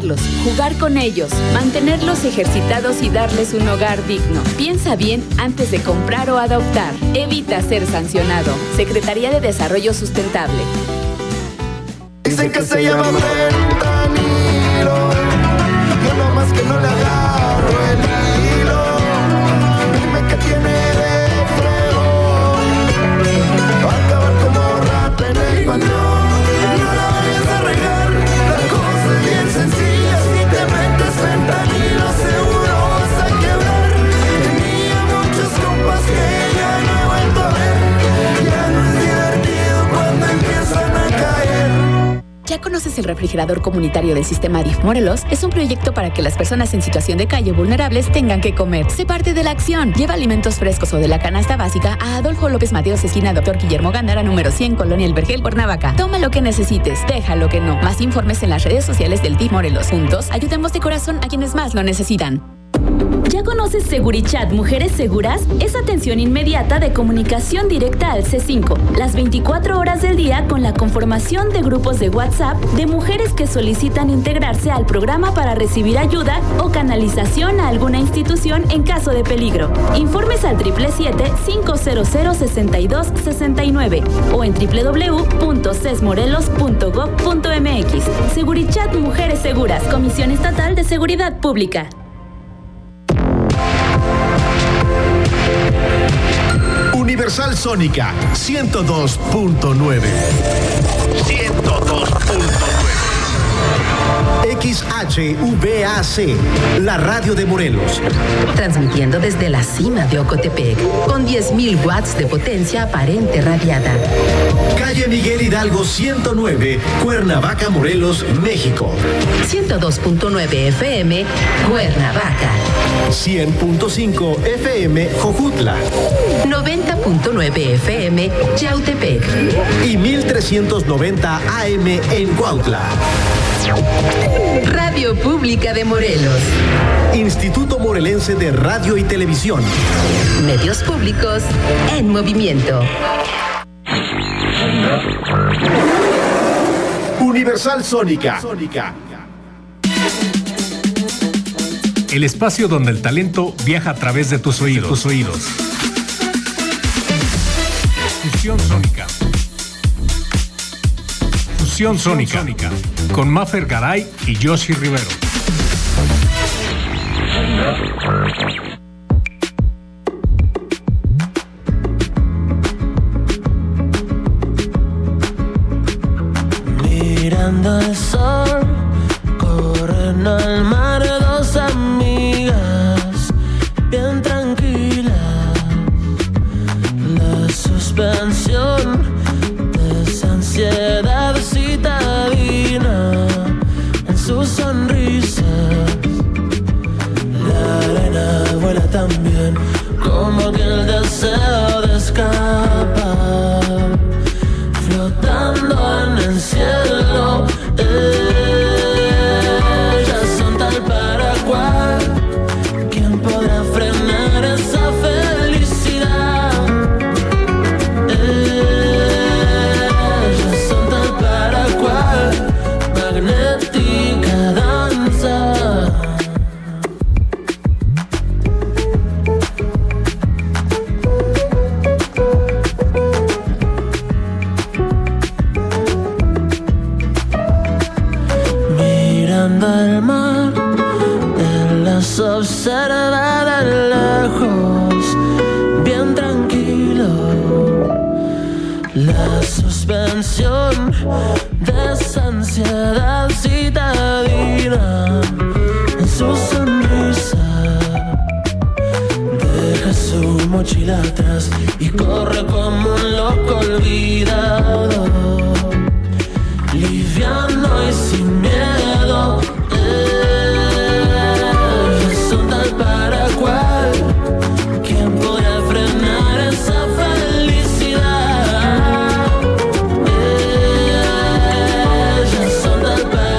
cuidarlos, jugar con ellos, mantenerlos ejercitados y darles un hogar digno. Piensa bien antes de comprar o adoptar. Evita ser sancionado. Secretaría de Desarrollo Sustentable. Dicen que se llama fentanilo. Yo nomás que no le agarro el hilo. Dime que tiene de fregón. Va a acabar como rap en el patrón. No la vayas a regar. La cosa es bien sencilla. Si te metes fentanilo seguro vas a quebrar. Tenía muchos compas que ya no he vuelto a ver. Ya no es divertido cuando empiezan a caer. ¿Ya conoces el refrigerador comunitario del Sistema DIF Morelos? Es un proyecto para que las personas en situación de calle vulnerables tengan que comer. Sé parte de la acción. Lleva alimentos frescos o de la canasta básica a Adolfo López Mateos, esquina Dr. Guillermo Gándara, número 100, Colonia El Vergel, Cuernavaca. Toma lo que necesites, deja lo que no. Más informes en las redes sociales del DIF Morelos. Juntos, ayudemos de corazón a quienes más lo necesitan. ¿Ya conoces Segurichat Mujeres Seguras? Es atención inmediata de comunicación directa al C5, las 24 horas del día, con la conformación de grupos de WhatsApp de mujeres que solicitan integrarse al programa para recibir ayuda o canalización a alguna institución en caso de peligro. Informes al 777-500-6269 o en www.cesmorelos.gov.mx. Segurichat Mujeres Seguras, Comisión Estatal de Seguridad Pública. Universal Sónica 102.9. XHVAC, la radio de Morelos. Transmitiendo desde la cima de Ocotepec, con 10.000 watts de potencia aparente radiada. Calle Miguel Hidalgo 109, Cuernavaca, Morelos, México. 102.9 FM, Cuernavaca. 100.5 FM, Jojutla. 90.9 FM, Yautepec. Y 1390 AM en Cuautla. Radio Pública de Morelos. Instituto Morelense de Radio y Televisión. Medios públicos en movimiento. Universal Sónica. El espacio donde el talento viaja a través de tus oídos. Fusión Sónica. Fusión Sónica. Con Mafer Garay y Yoshi Rivero. Mirando el sol, corren al mar dos amigas, bien tranquilas. La suspensión de esa ansiedad citadina en sus sonrisas. La arena vuela tan bien como que el deseo de escapar, flotando en el cielo. Ellas son tal para cual. ¿Quién podrá frenar esa felicidad? Ellas son tal para cual. Magnética danza. Al mar, él las observa de lejos, bien tranquilo. La suspensión de esa ansiedad citadina en su sonrisa. Deja su mochila atrás y corre como un loco olvidado, liviano y sin miedo. Ellas son tal para cual. ¿Quién podrá frenar esa felicidad? Ellas son tal para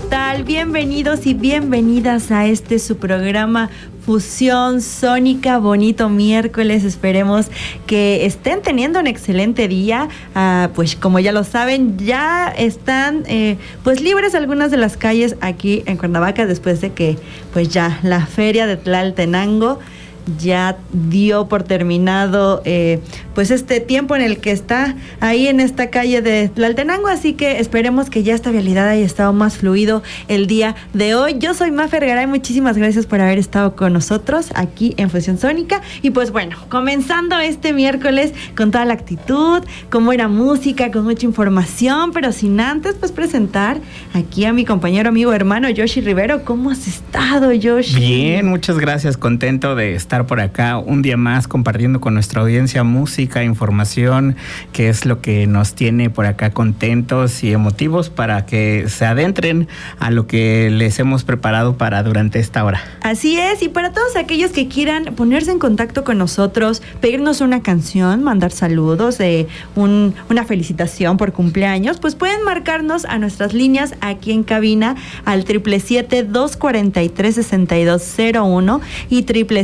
tal? Bienvenidos y bienvenidas a su programa Fusión Sónica. Bonito miércoles, esperemos que estén teniendo un excelente día. Pues como ya lo saben, ya están pues libres algunas de las calles aquí en Cuernavaca después de que pues ya la feria de Tlaltenango ya dio por terminado pues este tiempo en el que está ahí en esta calle de Tlaltenango, así que esperemos que ya esta vialidad haya estado más fluido el día de hoy. Yo soy Mafer Garay, muchísimas gracias por haber estado con nosotros aquí en Fusión Sónica y pues bueno, comenzando este miércoles con toda la actitud, con buena música, con mucha información, pero sin antes pues presentar aquí a mi compañero, amigo, hermano Yoshi Rivero. ¿Cómo has estado, Yoshi? Bien, muchas gracias, contento de estar por acá un día más compartiendo con nuestra audiencia música, información, que es lo que nos tiene por acá contentos y emotivos para que se adentren a lo que les hemos preparado para durante esta hora. Así es, y para todos aquellos que quieran ponerse en contacto con nosotros, pedirnos una canción, mandar saludos, una felicitación por cumpleaños, pues pueden marcarnos a nuestras líneas aquí en cabina al 777-243-6201 y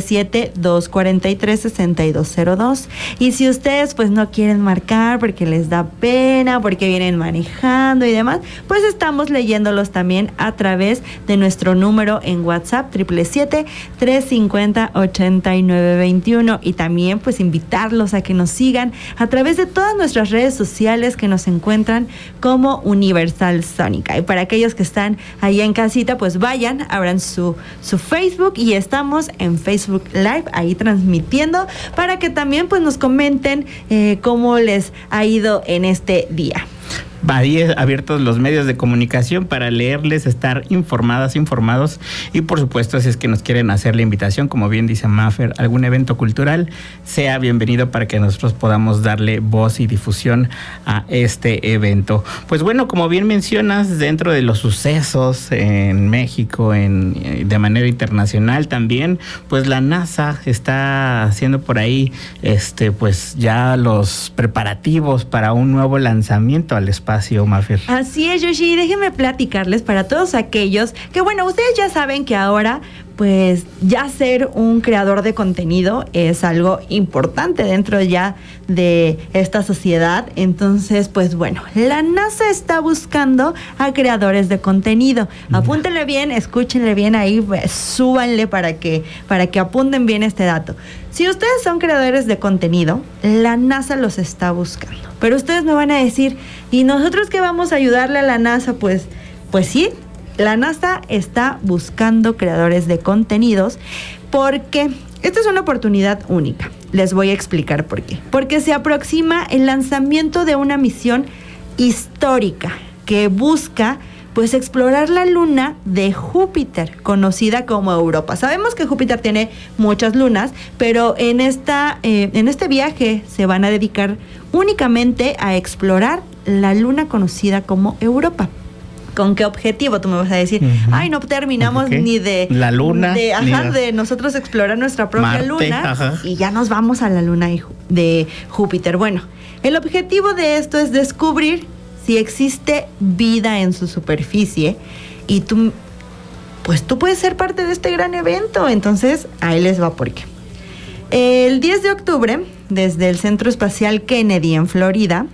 777-243-6202. Y si ustedes pues no quieren marcar porque les da pena, porque vienen manejando y demás, pues estamos leyéndolos también a través de nuestro número en WhatsApp 777-350-8921 y también pues invitarlos a que nos sigan a través de todas nuestras redes sociales que nos encuentran como Universal Sónica. Y para aquellos que están ahí en casita, pues vayan, abran su Facebook y estamos en Facebook Live ahí transmitiendo para que también pues nos comenten cómo les ha ido en este día. Ahí abiertos los medios de comunicación para leerles, estar informados y por supuesto si es que nos quieren hacer la invitación, como bien dice Mafer, algún evento cultural, sea bienvenido para que nosotros podamos darle voz y difusión a este evento. Pues bueno, como bien mencionas, dentro de los sucesos en México, de manera internacional también, pues la NASA está haciendo por ahí pues ya los preparativos para un nuevo lanzamiento al espacio. Mafer. Así es, Yoshi, déjenme platicarles para todos aquellos que, bueno, ustedes ya saben que ahora pues ya ser un creador de contenido es algo importante dentro ya de esta sociedad. Entonces, pues bueno, la NASA está buscando a creadores de contenido. Apúntenle bien, escúchenle bien ahí, pues, súbanle para que apunten bien este dato. Si ustedes son creadores de contenido, la NASA los está buscando. Pero ustedes me van a decir, ¿y nosotros qué vamos a ayudarle a la NASA? Pues sí, la NASA está buscando creadores de contenidos porque esta es una oportunidad única. Les voy a explicar por qué. Porque se aproxima el lanzamiento de una misión histórica que busca pues explorar la luna de Júpiter, conocida como Europa. Sabemos que Júpiter tiene muchas lunas, pero en este viaje se van a dedicar únicamente a explorar la luna conocida como Europa. ¿Con qué objetivo? Tú me vas a decir, ay, no terminamos ni de la luna, de nosotros explorar nuestra propia Marte, luna y ya nos vamos a la luna de Júpiter. Bueno, el objetivo de esto es descubrir si existe vida en su superficie y tú puedes ser parte de este gran evento. Entonces, ahí les va por qué. El 10 de octubre, desde el Centro Espacial Kennedy en Florida,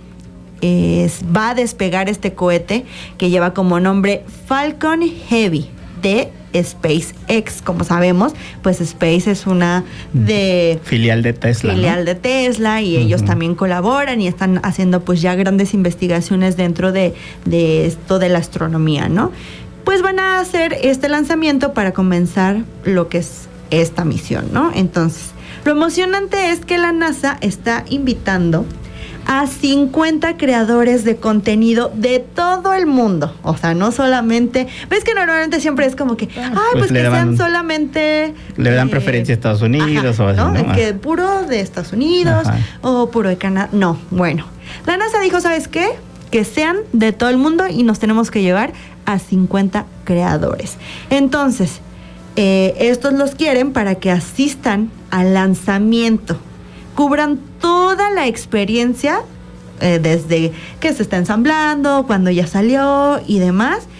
va a despegar este cohete que lleva como nombre Falcon Heavy de SpaceX. Como sabemos, pues Space es una filial de Tesla. Y ellos también colaboran y están haciendo pues ya grandes investigaciones dentro de esto de la astronomía, ¿no? Pues van a hacer este lanzamiento para comenzar lo que es esta misión, ¿no? Entonces, lo emocionante es que la NASA está invitando a 50 creadores de contenido de todo el mundo. O sea, no solamente... ¿Ves que normalmente siempre es como que... pues que sean solamente... Le dan preferencia a Estados Unidos o así, ¿no? Que puro de Estados Unidos o puro de Canadá. No, bueno. La NASA dijo, ¿sabes qué? Que sean de todo el mundo y nos tenemos que llevar a 50 creadores. Entonces, estos los quieren para que asistan al lanzamiento. Cubran toda la experiencia desde que se está ensamblando, cuando ya salió y demás,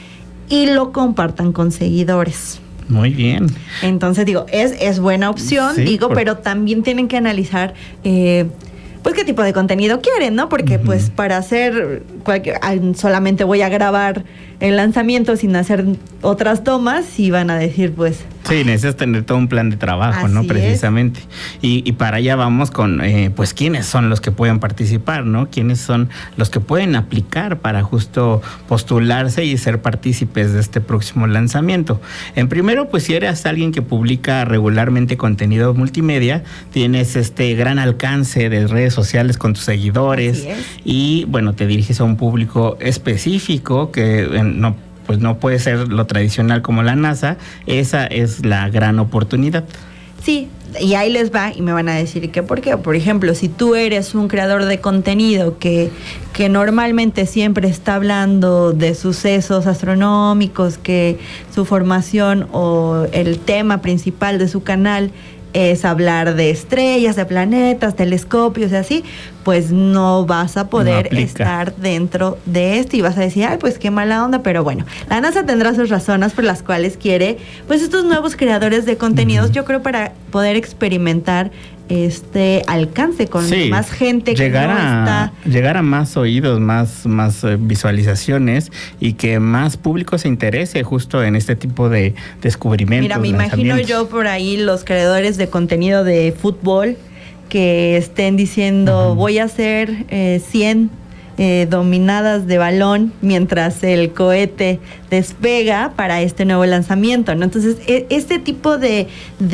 y lo compartan con seguidores. Muy bien. Entonces digo, es buena opción, Sí, pero también tienen que analizar pues qué tipo de contenido quieren, ¿no? Porque pues para hacer solamente voy a grabar el lanzamiento sin hacer otras tomas y van a decir pues... Sí, necesitas tener todo un plan de trabajo, ¿no? Precisamente. Y para allá vamos con, pues, quiénes son los que pueden participar, ¿no? Quiénes son los que pueden aplicar para justo postularse y ser partícipes de este próximo lanzamiento. En primero, pues, si eres alguien que publica regularmente contenido multimedia, tienes este gran alcance de redes sociales con tus seguidores y, bueno, te diriges a un público específico que no puede ser lo tradicional como la NASA. Esa es la gran oportunidad. Sí, y ahí les va y me van a decir que por qué. Por ejemplo, si tú eres un creador de contenido que normalmente siempre está hablando de sucesos astronómicos, que su formación o el tema principal de su canal es hablar de estrellas, de planetas, telescopios y así, pues no vas a poder estar dentro de esto y vas a decir, ay, pues qué mala onda, pero bueno, la NASA tendrá sus razones por las cuales quiere, pues estos nuevos creadores de contenidos, yo creo para poder experimentar este alcance con más gente que llegar a más oídos, más visualizaciones y que más público se interese justo en este tipo de descubrimientos. Mira, me imagino yo por ahí los creadores de contenido de fútbol que estén diciendo voy a hacer 100 dominadas de balón mientras el cohete despega para este nuevo lanzamiento, ¿no? Entonces, este tipo de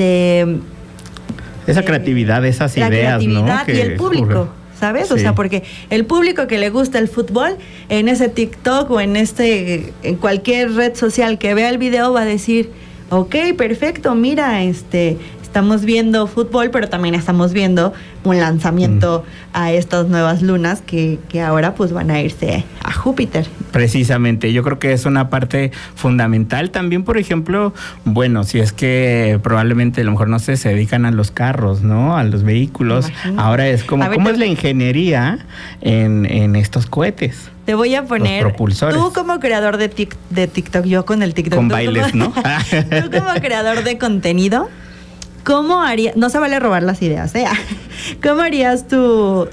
esa creatividad, esas ideas, ¿no? La creatividad y el público, ¿sabes? Sí. O sea, porque el público que le gusta el fútbol, en ese TikTok o en cualquier red social que vea el video va a decir, ok, perfecto, mira, estamos viendo fútbol, pero también estamos viendo un lanzamiento a estas nuevas lunas que ahora pues van a irse a Júpiter. Precisamente, yo creo que es una parte fundamental. También, por ejemplo, bueno, si es que probablemente a lo mejor, no sé, se dedican a los carros, ¿no? A los vehículos. Ahora es como, ¿cómo es la ingeniería en estos cohetes? Te voy a poner, los propulsores. Tú como creador de TikTok, yo con el TikTok. Con bailes, ¿no? Tú como creador de contenido, ¿cómo harías? No se vale robar las ideas, ¿eh? ¿Cómo harías tu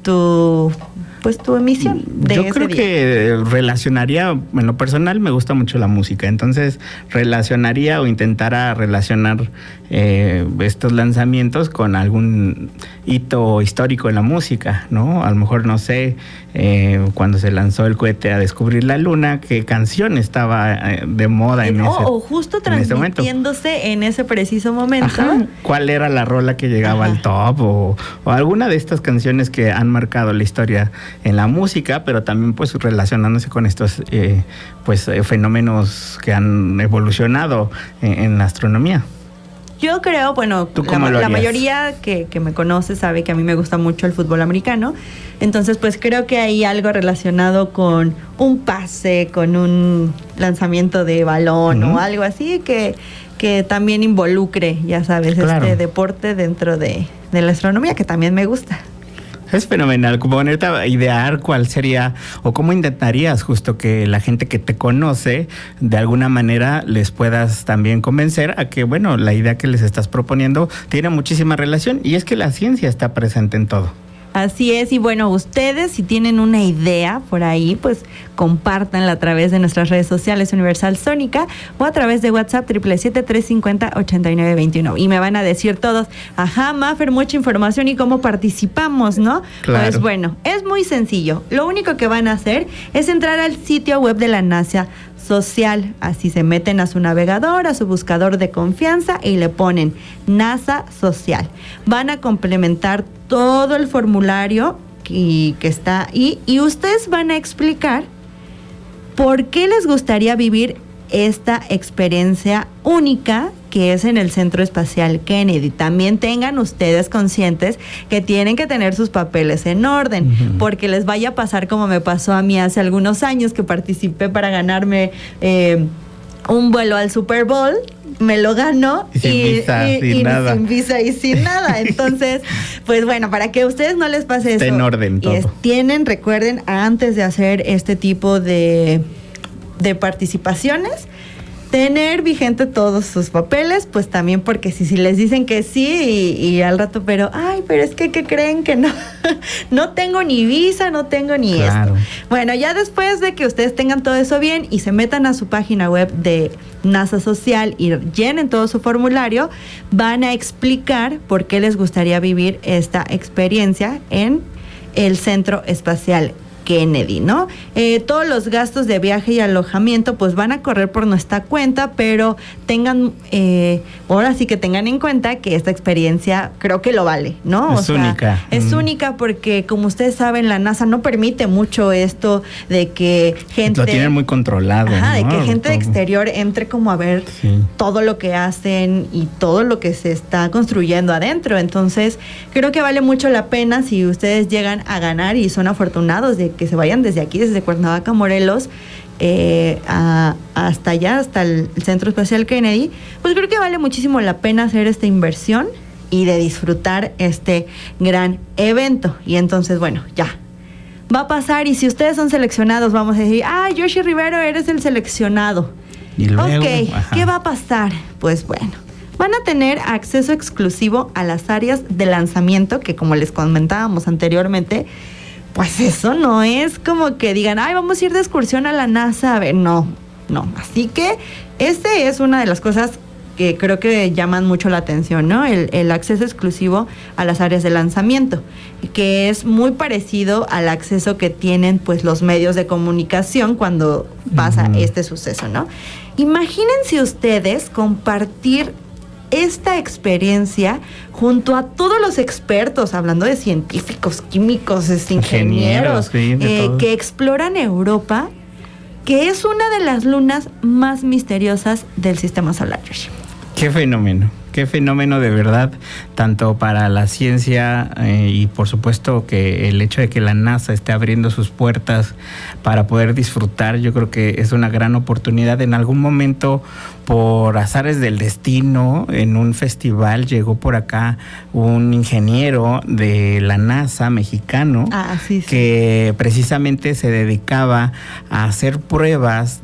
emisión de Yo creo que relacionaría, en lo personal me gusta mucho la música, entonces relacionaría o intentara relacionar estos lanzamientos con algún hito histórico en la música, ¿no? A lo mejor, no sé, cuando se lanzó el cohete a descubrir la luna, qué canción estaba de moda o justo transmitiéndose en ese preciso momento. Ajá. ¿Cuál era la rola que llegaba al top o alguna de estas canciones que han marcado la historia en la música, pero también pues relacionándose con estos fenómenos que han evolucionado en la astronomía? Yo creo, bueno, la mayoría que me conoce sabe que a mí me gusta mucho el fútbol americano, entonces pues creo que hay algo relacionado con un pase, con un lanzamiento de balón o algo así que también involucre, ya sabes, este deporte dentro de la astronomía, que también me gusta. Es fenomenal, como ponerte a idear cuál sería o cómo intentarías justo que la gente que te conoce de alguna manera les puedas también convencer a que, bueno, la idea que les estás proponiendo tiene muchísima relación y es que la ciencia está presente en todo. Así es, y bueno, ustedes si tienen una idea por ahí, pues compártanla a través de nuestras redes sociales Universal Sónica o a través de WhatsApp 777-350-8921. Y me van a decir todos, ajá, Mafer, mucha información y cómo participamos, ¿no? Claro. Pues bueno, es muy sencillo. Lo único que van a hacer es entrar al sitio web de la NASA Social, así se meten a su navegador, a su buscador de confianza y le ponen NASA Social. Van a complementar todo el formulario que está ahí y ustedes van a explicar por qué les gustaría vivir esta experiencia única que es en el Centro Espacial Kennedy. También tengan ustedes conscientes que tienen que tener sus papeles en orden, porque les vaya a pasar como me pasó a mí hace algunos años que participé para ganarme un vuelo al Super Bowl. Me lo ganó sin visa y sin nada. Entonces, pues bueno, para que a ustedes no les pase eso. Está en orden todo. Recuerden, antes de hacer este tipo de de participaciones, tener vigente todos sus papeles, pues también porque si les dicen que sí y al rato, pero es que ¿qué creen? Que no, no tengo ni visa, no tengo ni esto. Bueno, ya después de que ustedes tengan todo eso bien y se metan a su página web de NASA Social y llenen todo su formulario, van a explicar por qué les gustaría vivir esta experiencia en el Centro Espacial Kennedy, ¿no? Todos los gastos de viaje y alojamiento pues van a correr por nuestra cuenta, pero tengan, ahora sí que tengan en cuenta que esta experiencia creo que lo vale, ¿no? Es única. Es única porque, como ustedes saben, la NASA no permite mucho esto de que gente... Lo tienen muy controlado. Ajá, ¿no? de que gente de exterior entre como a ver todo lo que hacen y todo lo que se está construyendo adentro. Entonces, creo que vale mucho la pena si ustedes llegan a ganar y son afortunados de que se vayan desde aquí, desde Cuernavaca, Morelos, hasta allá, hasta el Centro Espacial Kennedy, pues creo que vale muchísimo la pena hacer esta inversión y de disfrutar este gran evento. Y entonces, bueno, ya va a pasar, y si ustedes son seleccionados, vamos a decir, Yoshi Rivero, eres el seleccionado. Y luego, ¿qué va a pasar? Pues bueno, van a tener acceso exclusivo a las áreas de lanzamiento, que como les comentábamos anteriormente, pues eso no es como que digan, vamos a ir de excursión a la NASA, a ver, no. Así que este es una de las cosas que creo que llaman mucho la atención, ¿no? El acceso exclusivo a las áreas de lanzamiento, que es muy parecido al acceso que tienen pues los medios de comunicación cuando pasa este suceso, ¿no? Imagínense ustedes compartir esta experiencia junto a todos los expertos, hablando de científicos, químicos, ingenieros, que exploran Europa, que es una de las lunas más misteriosas del sistema solar. Qué fenómeno de verdad, tanto para la ciencia y por supuesto que el hecho de que la NASA esté abriendo sus puertas para poder disfrutar, yo creo que es una gran oportunidad. En algún momento, por azares del destino, en un festival llegó por acá un ingeniero de la NASA mexicano que precisamente se dedicaba a hacer pruebas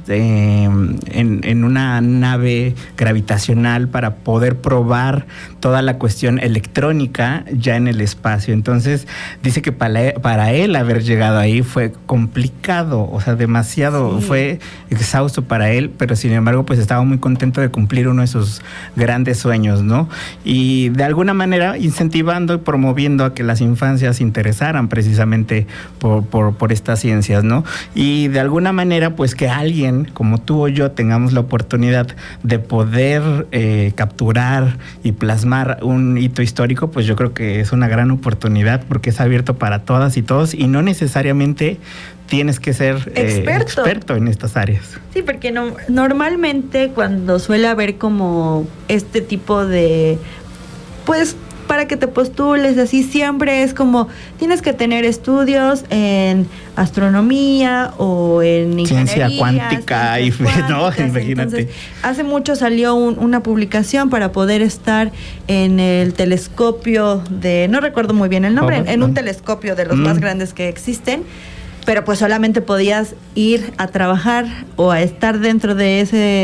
en una nave gravitacional para poder probar toda la cuestión electrónica ya en el espacio. Entonces dice que para él haber llegado ahí fue complicado, o sea, demasiado, fue exhausto para él, pero sin embargo pues estaba muy contento de cumplir uno de sus grandes sueños, ¿no? Y de alguna manera incentivando y promoviendo a que las infancias se interesaran precisamente por estas ciencias, ¿no? Y de alguna manera pues que alguien como tú o yo tengamos la oportunidad de poder capturar y plasmar un hito histórico, pues yo creo que es una gran oportunidad porque es abierto para todas y todos y no necesariamente tienes que ser experto en estas áreas. Sí, porque normalmente cuando suele haber como este tipo de, pues para que te postules, así siempre es como tienes que tener estudios en astronomía o en ingeniería, ciencia cuántica, ¿no? Imagínate. Entonces, hace mucho salió una publicación para poder estar en el telescopio de, no recuerdo muy bien el nombre, en un telescopio de los más grandes que existen, pero pues solamente podías ir a trabajar o a estar dentro de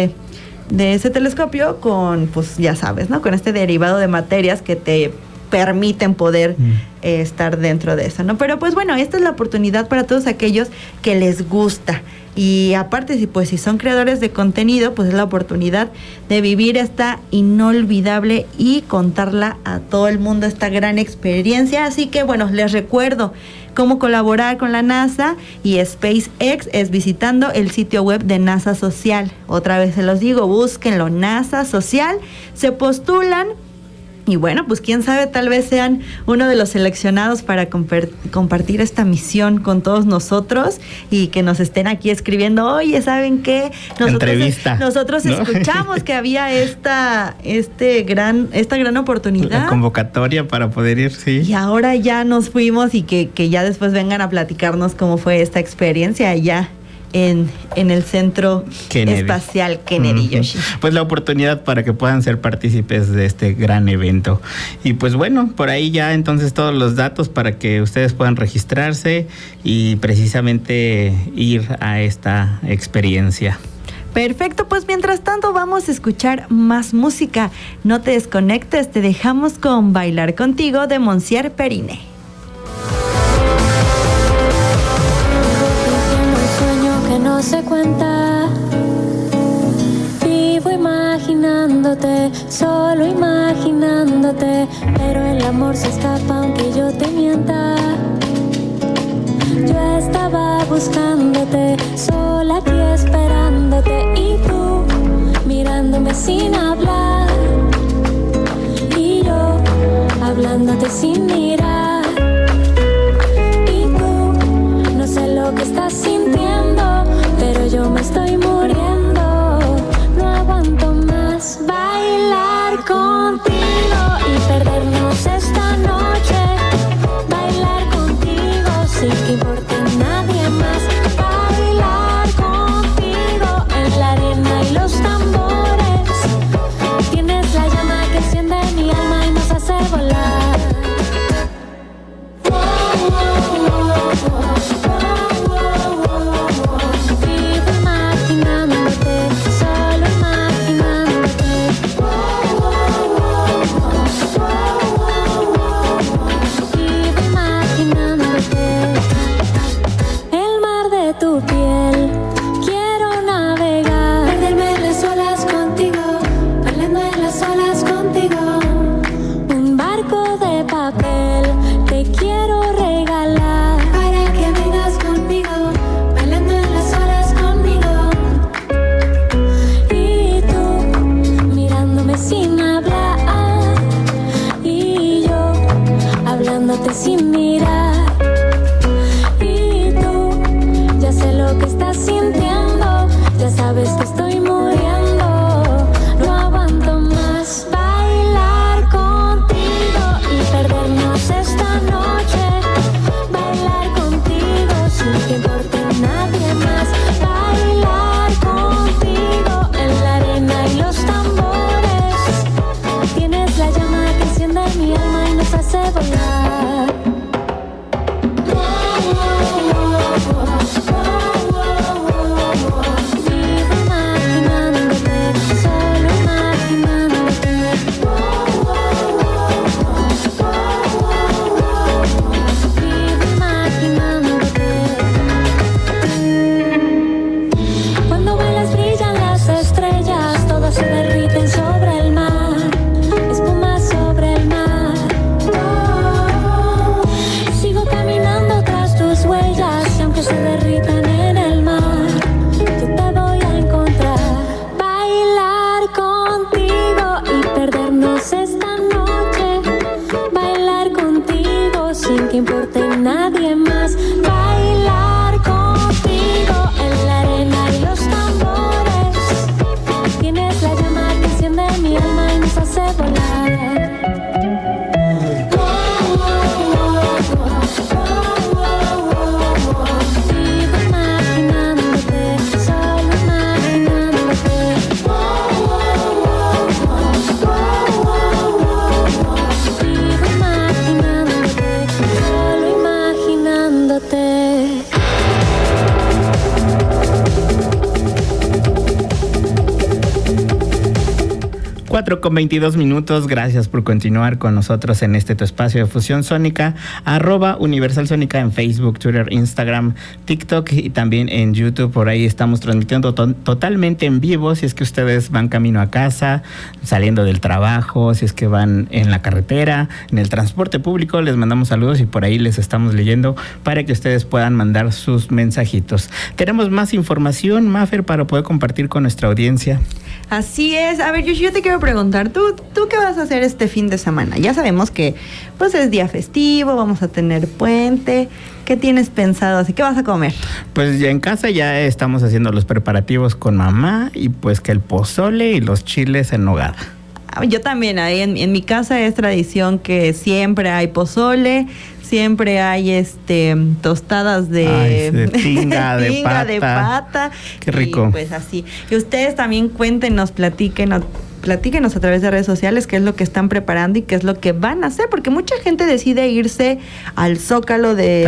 ese telescopio con, pues ya sabes, ¿no? Con este derivado de materias que te permiten poder estar dentro de eso, ¿no? Pero pues bueno, esta es la oportunidad para todos aquellos que les gusta. Y aparte, si son creadores de contenido, pues es la oportunidad de vivir esta inolvidable y contarla a todo el mundo, esta gran experiencia. Así que bueno, les recuerdo cómo colaborar con la NASA y SpaceX es visitando el sitio web de NASA Social. Otra vez se los digo, búsquenlo, NASA Social, se postulan. Y bueno, pues quién sabe, tal vez sean uno de los seleccionados para compartir esta misión con todos nosotros y que nos estén aquí escribiendo, oye, ¿saben qué? Nosotros ¿no? Escuchamos que había esta gran oportunidad. La convocatoria para poder ir, sí. Y ahora ya nos fuimos y que ya después vengan a platicarnos cómo fue esta experiencia allá en el Centro Kennedy. Espacial Kennedy, Yoshi. Pues la oportunidad para que puedan ser partícipes de este gran evento. Y pues bueno, por ahí ya entonces todos los datos para que ustedes puedan registrarse y precisamente ir a esta experiencia. Perfecto, pues mientras tanto vamos a escuchar más música. No te desconectes, te dejamos con Bailar Contigo de Monsieur Periné. No se cuenta, vivo imaginándote, solo imaginándote, pero el amor se escapa aunque yo te mienta. Yo estaba buscándote, sola aquí esperándote, y tú mirándome sin hablar, y yo hablándote sin mirar, y tú no sé lo que estás sintiendo, pero yo me estoy muriendo, no aguanto más bailar contigo y perdernos esta noche, bailar contigo sin que importe nadie más, bailar contigo en la arena y los tambores, tienes la llama que enciende mi alma y nos hace volar. Sin mirar, y tú ya sé lo que estás sintiendo, ya sabes que estoy muriendo, no aguanto más bailar contigo y perdernos esta noche, bailar contigo sin que importe nadie más, bailar contigo en la arena y los tambores, tienes la llama que enciende mi alma y nos hace volar. Con 22 minutos, gracias por continuar con nosotros en tu espacio de Fusión Sónica, @Universal Sónica en Facebook, Twitter, Instagram, TikTok y también en YouTube. Por ahí estamos transmitiendo totalmente en vivo, si es que ustedes van camino a casa, saliendo del trabajo, si es que van en la carretera, en el transporte público, les mandamos saludos y por ahí les estamos leyendo para que ustedes puedan mandar sus mensajitos. Tenemos más información, Mafer, para poder compartir con nuestra audiencia. Así es. A ver, yo te quiero preguntar, ¿tú qué vas a hacer este fin de semana? Ya sabemos que pues es día festivo, vamos a tener puente. ¿Qué tienes pensado? ¿Qué vas a comer? Pues ya en casa ya estamos haciendo los preparativos con mamá y pues que el pozole y los chiles en nogada. Yo también, ahí en mi casa es tradición que siempre hay pozole, siempre hay tostadas de tinga, de pata. Qué rico. Y pues así. Y ustedes también cuéntenos, platíquenos a través de redes sociales qué es lo que están preparando y qué es lo que van a hacer, porque mucha gente decide irse al Zócalo de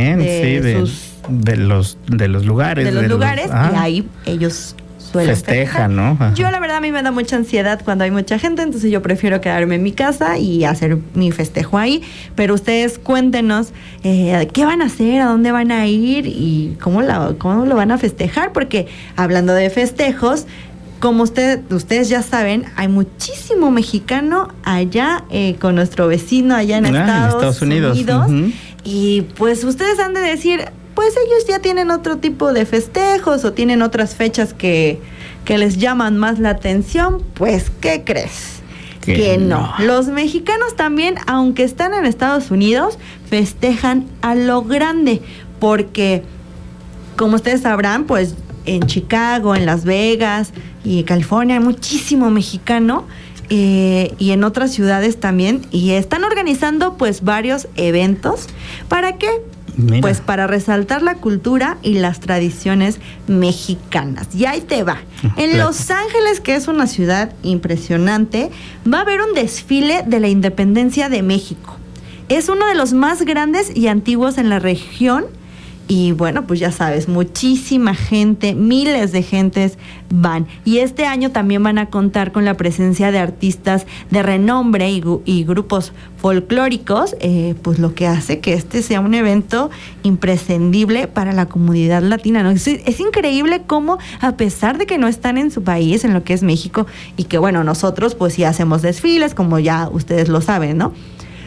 los lugares. De los lugares, y ahí ellos festejan, ¿no? Ajá. Yo la verdad a mí me da mucha ansiedad cuando hay mucha gente, entonces yo prefiero quedarme en mi casa y hacer mi festejo ahí. Pero ustedes cuéntenos qué van a hacer, a dónde van a ir y cómo lo van a festejar, porque hablando de festejos, como ustedes ya saben, hay muchísimo mexicano allá con nuestro vecino allá en Estados Unidos. Uh-huh. Y pues ustedes han de decir, pues ellos ya tienen otro tipo de festejos o tienen otras fechas que les llaman más la atención. Pues, ¿qué crees? Que no. Los mexicanos también, aunque están en Estados Unidos, festejan a lo grande, porque, como ustedes sabrán, pues en Chicago, en Las Vegas y California hay muchísimo mexicano, y en otras ciudades también, y están organizando pues varios eventos. ¿Para qué? Mira. Pues para resaltar la cultura y las tradiciones mexicanas. Y ahí te va. En Los Ángeles, que es una ciudad impresionante, va a haber un desfile de la independencia de México. Es uno de los más grandes y antiguos en la región. Y bueno, pues ya sabes, muchísima gente, miles de gentes van. Y este año también van a contar con la presencia de artistas de renombre y grupos folclóricos, pues lo que hace que este sea un evento imprescindible para la comunidad latina, ¿no? Es increíble cómo, a pesar de que no están en su país, en lo que es México, y que bueno, nosotros pues sí hacemos desfiles, como ya ustedes lo saben, ¿no?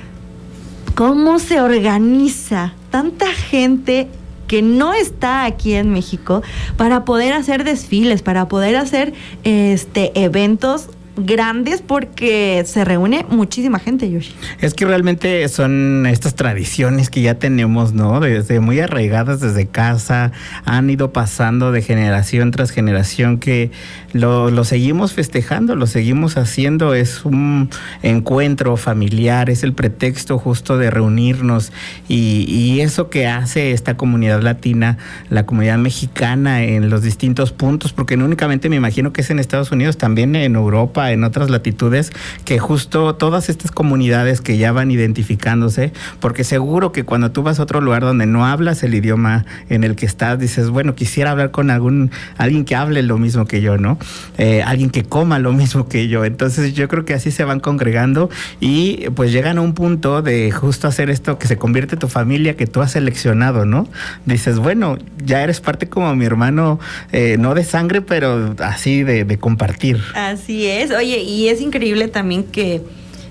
¿Cómo se organiza tanta gente que no está aquí en México para poder hacer desfiles, para poder hacer eventos grandes, porque se reúne muchísima gente, Yoshi? Es que realmente son estas tradiciones que ya tenemos, ¿no? Desde muy arraigadas desde casa, han ido pasando de generación tras generación, que lo seguimos festejando, lo seguimos haciendo. Es un encuentro familiar, es el pretexto justo de reunirnos, y eso que hace esta comunidad latina, la comunidad mexicana en los distintos puntos, porque no únicamente me imagino que es en Estados Unidos, también en Europa, en otras latitudes, que justo todas estas comunidades que ya van identificándose, porque seguro que cuando tú vas a otro lugar donde no hablas el idioma en el que estás, dices, bueno, quisiera hablar con alguien que hable lo mismo que yo, ¿no? Alguien que coma lo mismo que yo. Entonces yo creo que así se van congregando y pues llegan a un punto de justo hacer esto que se convierte en tu familia, que tú has seleccionado, ¿no? Dices, bueno, ya eres parte como mi hermano, no de sangre, pero así de compartir. Así es. Oye, y es increíble también que,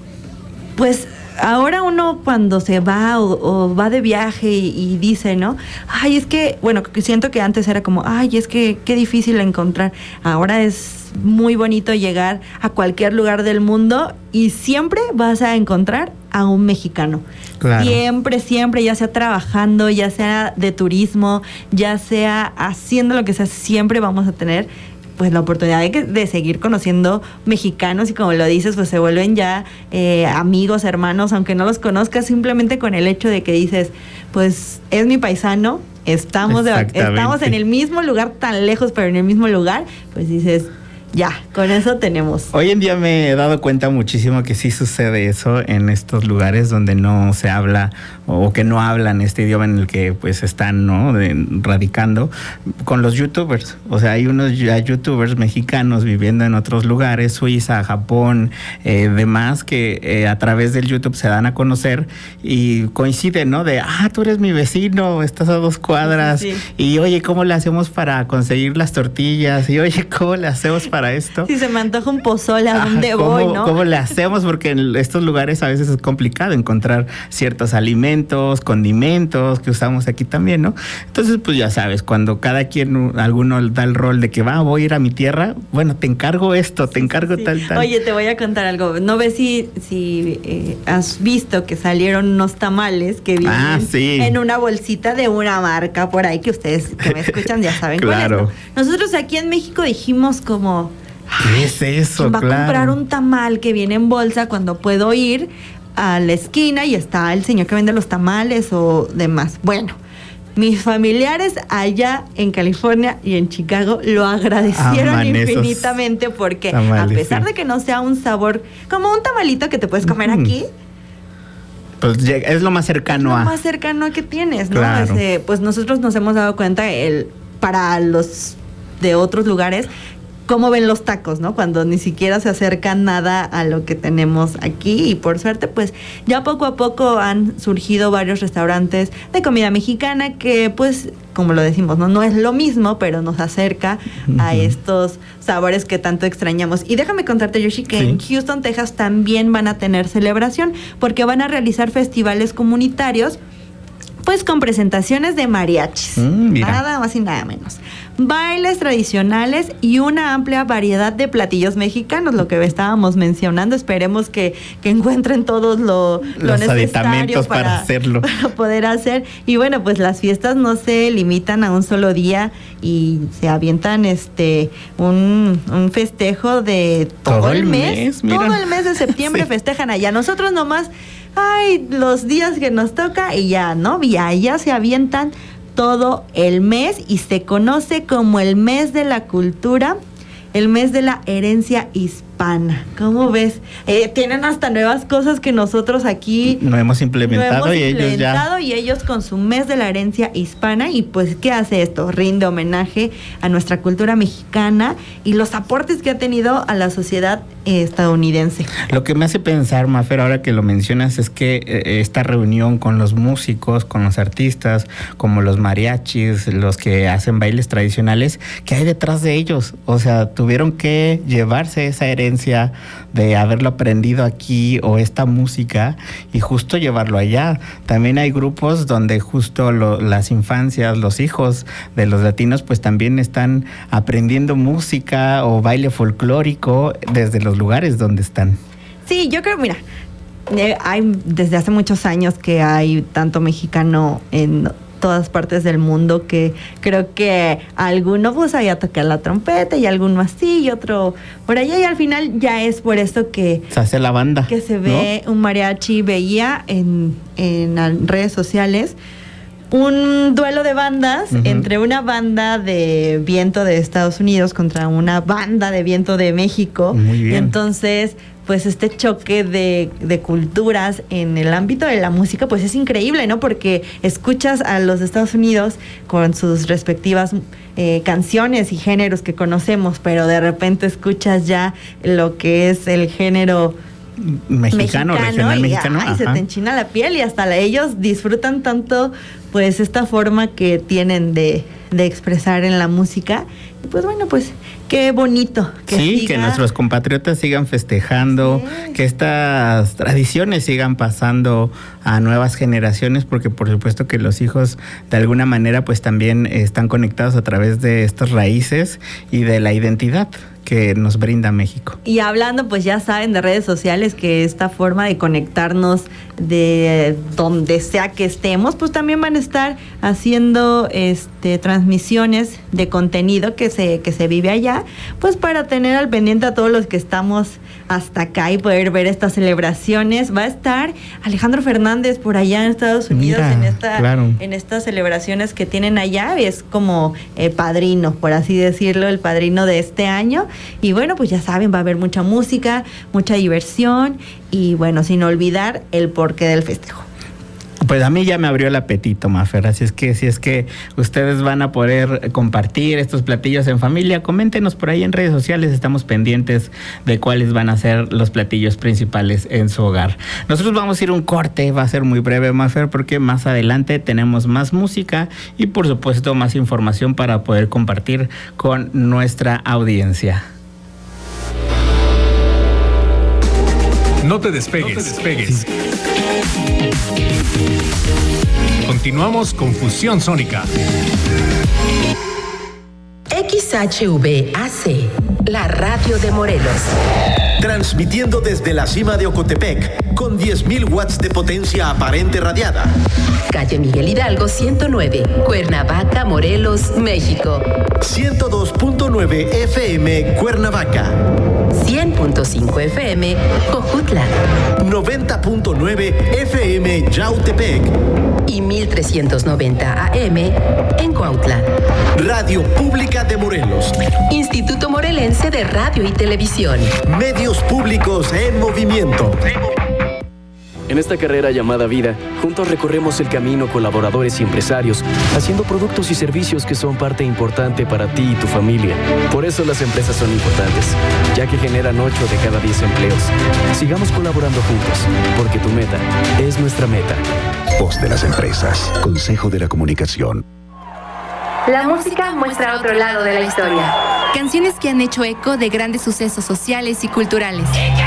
pues, ahora uno cuando se va o va de viaje y dice, ¿no? Ay, es que, bueno, siento que antes era como, ay, es que qué difícil encontrar. Ahora es muy bonito llegar a cualquier lugar del mundo y siempre vas a encontrar a un mexicano. Claro. Siempre, ya sea trabajando, ya sea de turismo, ya sea haciendo lo que sea, siempre vamos a tener pues la oportunidad de seguir conociendo mexicanos, y como lo dices, pues se vuelven ya amigos, hermanos, aunque no los conozcas, simplemente con el hecho de que dices, pues es mi paisano, estamos en el mismo lugar, tan lejos, pero en el mismo lugar, pues dices, ya, con eso tenemos. Hoy en día me he dado cuenta muchísimo que sí sucede eso en estos lugares donde no se habla o que no hablan este idioma en el que pues están, ¿no? Radicando, con los youtubers. O sea, hay unos ya youtubers mexicanos viviendo en otros lugares, Suiza, Japón, demás, que a través del YouTube se dan a conocer y coinciden, ¿no? De, tú eres mi vecino, estás a 2 cuadras, sí. Y oye, ¿cómo le hacemos para conseguir las tortillas? Y oye, ¿cómo le hacemos para esto? Si se me antoja un pozole, ¿a dónde voy, no? ¿Cómo le hacemos? Porque en estos lugares a veces es complicado encontrar ciertos alimentos, condimentos que usamos aquí también, ¿no? Entonces, pues ya sabes, cuando cada quien, alguno da el rol de que voy a ir a mi tierra, bueno, te encargo esto, te encargo sí. tal. Oye, te voy a contar algo. ¿No ves si has visto que salieron unos tamales que vienen en una bolsita de una marca por ahí, que ustedes que me escuchan ya saben claro. cuál es, ¿no? Nosotros aquí en México dijimos como, ¿qué es eso? ¿quién va a comprar un tamal que viene en bolsa cuando puedo ir a la esquina y está el señor que vende los tamales o demás. Bueno, mis familiares allá en California y en Chicago lo agradecieron infinitamente porque tamales, a pesar de que no sea un sabor como un tamalito que te puedes comer aquí, pues es lo más cercano a... Lo más cercano que tienes, ¿no? Claro. Pues nosotros nos hemos dado cuenta para los de otros lugares cómo ven los tacos, ¿no? Cuando ni siquiera se acercan nada a lo que tenemos aquí y por suerte, pues ya poco a poco han surgido varios restaurantes de comida mexicana que, pues, como lo decimos, no es lo mismo, pero nos acerca a estos sabores que tanto extrañamos. Y déjame contarte, Yoshi, que en Houston, Texas también van a tener celebración porque van a realizar festivales comunitarios, pues con presentaciones de mariachis, nada más y nada menos, bailes tradicionales y una amplia variedad de platillos mexicanos, lo que estábamos mencionando. Esperemos que encuentren todos los necesario para hacerlo, para poder hacer. Y bueno, pues las fiestas no se limitan a un solo día y se avientan un festejo de todo el mes. Todo el mes de septiembre festejan allá. Nosotros nomás los días que nos toca y ya, ¿no? Y allá se avientan todo el mes y se conoce como el mes de la cultura, el mes de la herencia hispana. ¿Cómo ves? Tienen hasta nuevas cosas que nosotros aquí no hemos implementado, y ellos con su mes de la herencia hispana. Y pues, ¿qué hace esto? Rinde homenaje a nuestra cultura mexicana y los aportes que ha tenido a la sociedad estadounidense. Lo que me hace pensar, Mafer, ahora que lo mencionas, es que esta reunión con los músicos, con los artistas, como los mariachis, los que hacen bailes tradicionales, ¿qué hay detrás de ellos? O sea, tuvieron que llevarse esa herencia de haberlo aprendido aquí o esta música y justo llevarlo allá. También hay grupos donde justo las infancias, los hijos de los latinos, pues también están aprendiendo música o baile folclórico desde los lugares donde están. Sí, yo creo, mira, hay desde hace muchos años que hay tanto mexicano en todas partes del mundo que creo que alguno pues ahí a tocar la trompeta y alguno así y otro por allá, y al final ya es por eso que se hace la banda, que se ve, ¿no? Un mariachi. Veía en redes sociales un duelo de bandas entre una banda de viento de Estados Unidos contra una banda de viento de México. Muy bien. Entonces, pues este choque de culturas en el ámbito de la música, pues es increíble, ¿no? Porque escuchas a los de Estados Unidos con sus respectivas canciones y géneros que conocemos, pero de repente escuchas ya lo que es el género mexicano, regional mexicano. Y se te enchina la piel y hasta ellos disfrutan tanto pues esta forma que tienen de expresar en la música. Y pues bueno, pues qué bonito que nuestros compatriotas sigan festejando, que estas tradiciones sigan pasando a nuevas generaciones, porque por supuesto que los hijos de alguna manera pues también están conectados a través de estas raíces y de la identidad que nos brinda México. Y hablando, pues ya saben, de redes sociales, que esta forma de conectarnos de donde sea que estemos, pues también van a estar haciendo transmisiones de contenido que se vive allá, pues para tener al pendiente a todos los que estamos hasta acá y poder ver estas celebraciones. Va a estar Alejandro Fernández por allá en Estados Unidos. Mira, en estas celebraciones que tienen allá, y es como padrino, por así decirlo, el padrino de este año. Y bueno, pues ya saben, va a haber mucha música, mucha diversión y bueno, sin olvidar el porqué del festejo. Pues a mí ya me abrió el apetito, Mafer, así es que si es que ustedes van a poder compartir estos platillos en familia, coméntenos por ahí en redes sociales, estamos pendientes de cuáles van a ser los platillos principales en su hogar. Nosotros vamos a ir a un corte, va a ser muy breve, Mafer, porque más adelante tenemos más música y por supuesto más información para poder compartir con nuestra audiencia. No te despegues. Continuamos con Fusión Sónica. XHVAC, la radio de Morelos. Transmitiendo desde la cima de Ocotepec, con 10.000 watts de potencia aparente radiada. Calle Miguel Hidalgo 109, Cuernavaca, Morelos, México. 102.9 FM, Cuernavaca. 100.5 FM, Jojutla. 90.9 FM, Yautepec. Y 1390 AM en Cuautla. Radio Pública de Morelos. Instituto Morelense de Radio y Televisión. Medios públicos en movimiento. En esta carrera llamada vida, juntos recorremos el camino colaboradores y empresarios, haciendo productos y servicios que son parte importante para ti y tu familia. Por eso las empresas son importantes, ya que generan 8 de cada 10 empleos. Sigamos colaborando juntos, porque tu meta es nuestra meta. Voz de las empresas. Consejo de la Comunicación. La música muestra otro lado de la historia. Canciones que han hecho eco de grandes sucesos sociales y culturales.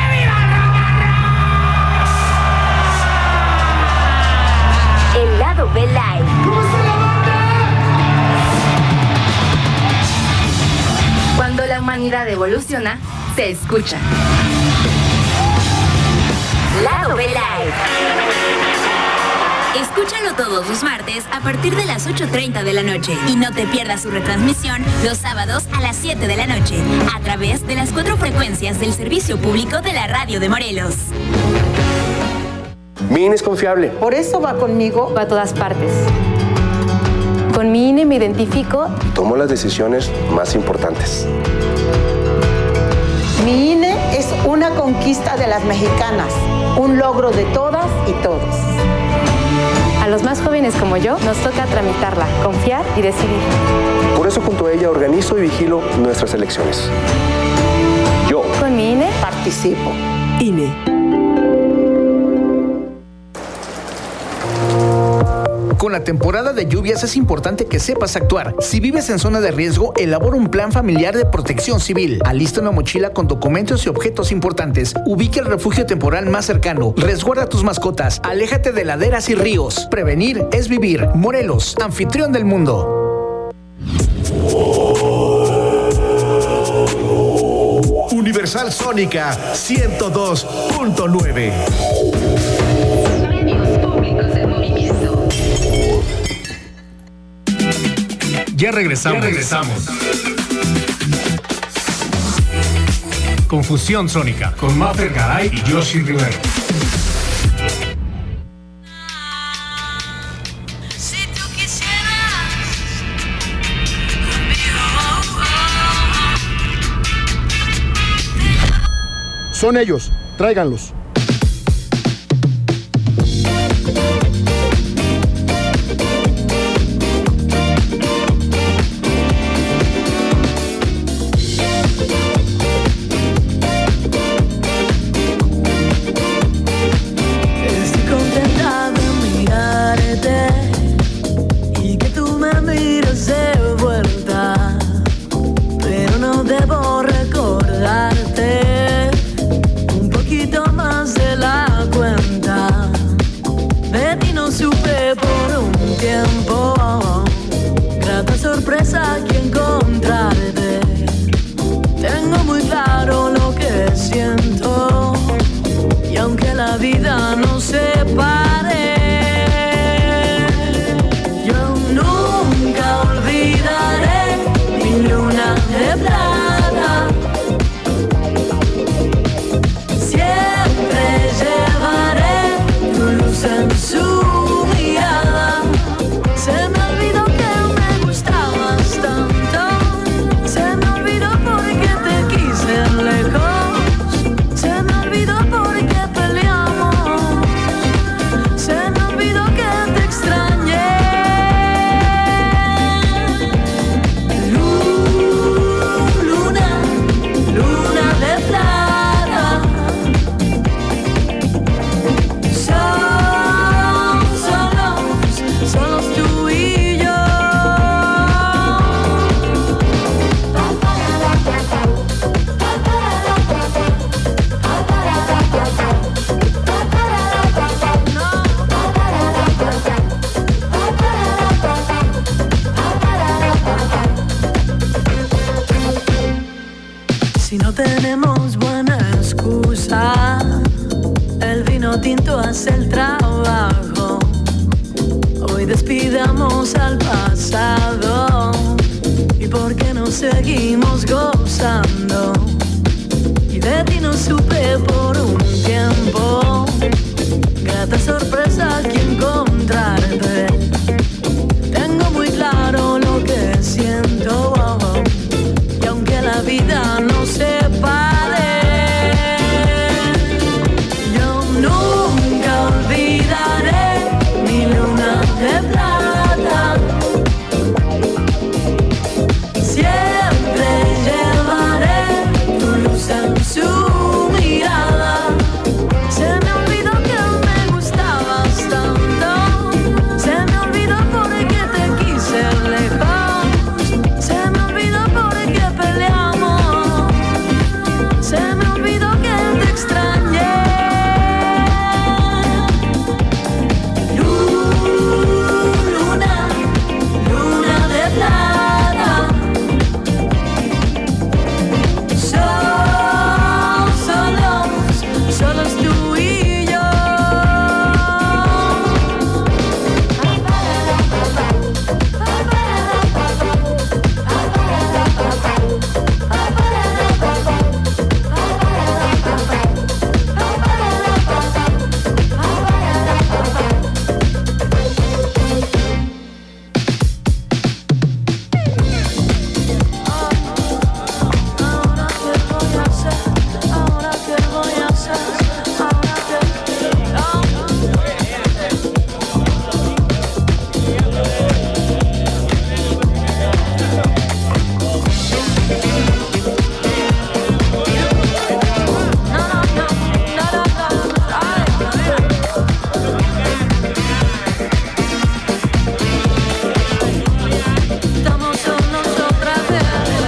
El lado B Live. Cuando la humanidad evoluciona, se escucha. Lado B Live. Escúchalo todos los martes a partir de las 8:30 de la noche y no te pierdas su retransmisión los sábados a las 7 de la noche a través de las 4 frecuencias del servicio público de la radio de Morelos. Mi INE es confiable. Por eso va conmigo a todas partes. Con mi INE me identifico y tomo las decisiones más importantes. Mi INE es una conquista de las mexicanas, un logro de todas y todos. A los más jóvenes como yo, nos toca tramitarla, confiar y decidir. Por eso junto a ella organizo y vigilo nuestras elecciones. Yo, con mi INE, participo. INE. Con la temporada de lluvias es importante que sepas actuar. Si vives en zona de riesgo, elabora un plan familiar de protección civil. Alista una mochila con documentos y objetos importantes. Ubica el refugio temporal más cercano. Resguarda tus mascotas. Aléjate de laderas y ríos. Prevenir es vivir. Morelos, anfitrión del mundo. Universal Sónica 102.9. Ya regresamos. Confusión Sónica con Mafer Garay y Yoshi Rivero. Son ellos, tráiganlos. Sorpresa que encontrarte. Tengo muy claro lo que siento y aunque la vida nos separe, yo nunca olvidaré mi luna de plata. Siempre llevaré tu luz en su mirada. Se me olvidó que tenemos buena excusa. El vino tinto hace el trabajo. Hoy despidamos al pasado. ¿Y por qué no seguimos gozando? Y de ti no supe por un tiempo. Grata sorpresa aquí encontrarte. Tengo muy claro lo que siento, oh, oh. Y aunque la vida nos separe, yo nunca olvidaré mi luna de plata. Siempre llevaré tu luz en su mirada. Se me olvidó que me gustabas tanto. Se me olvidó por qué te quise lejos. Se me olvidó por qué peleamos. Se me olvidó que te extrañé. Luna, luna de plata. Solos tú y yo. Ahora qué voy a hacer, ahora estamos solos otra vez.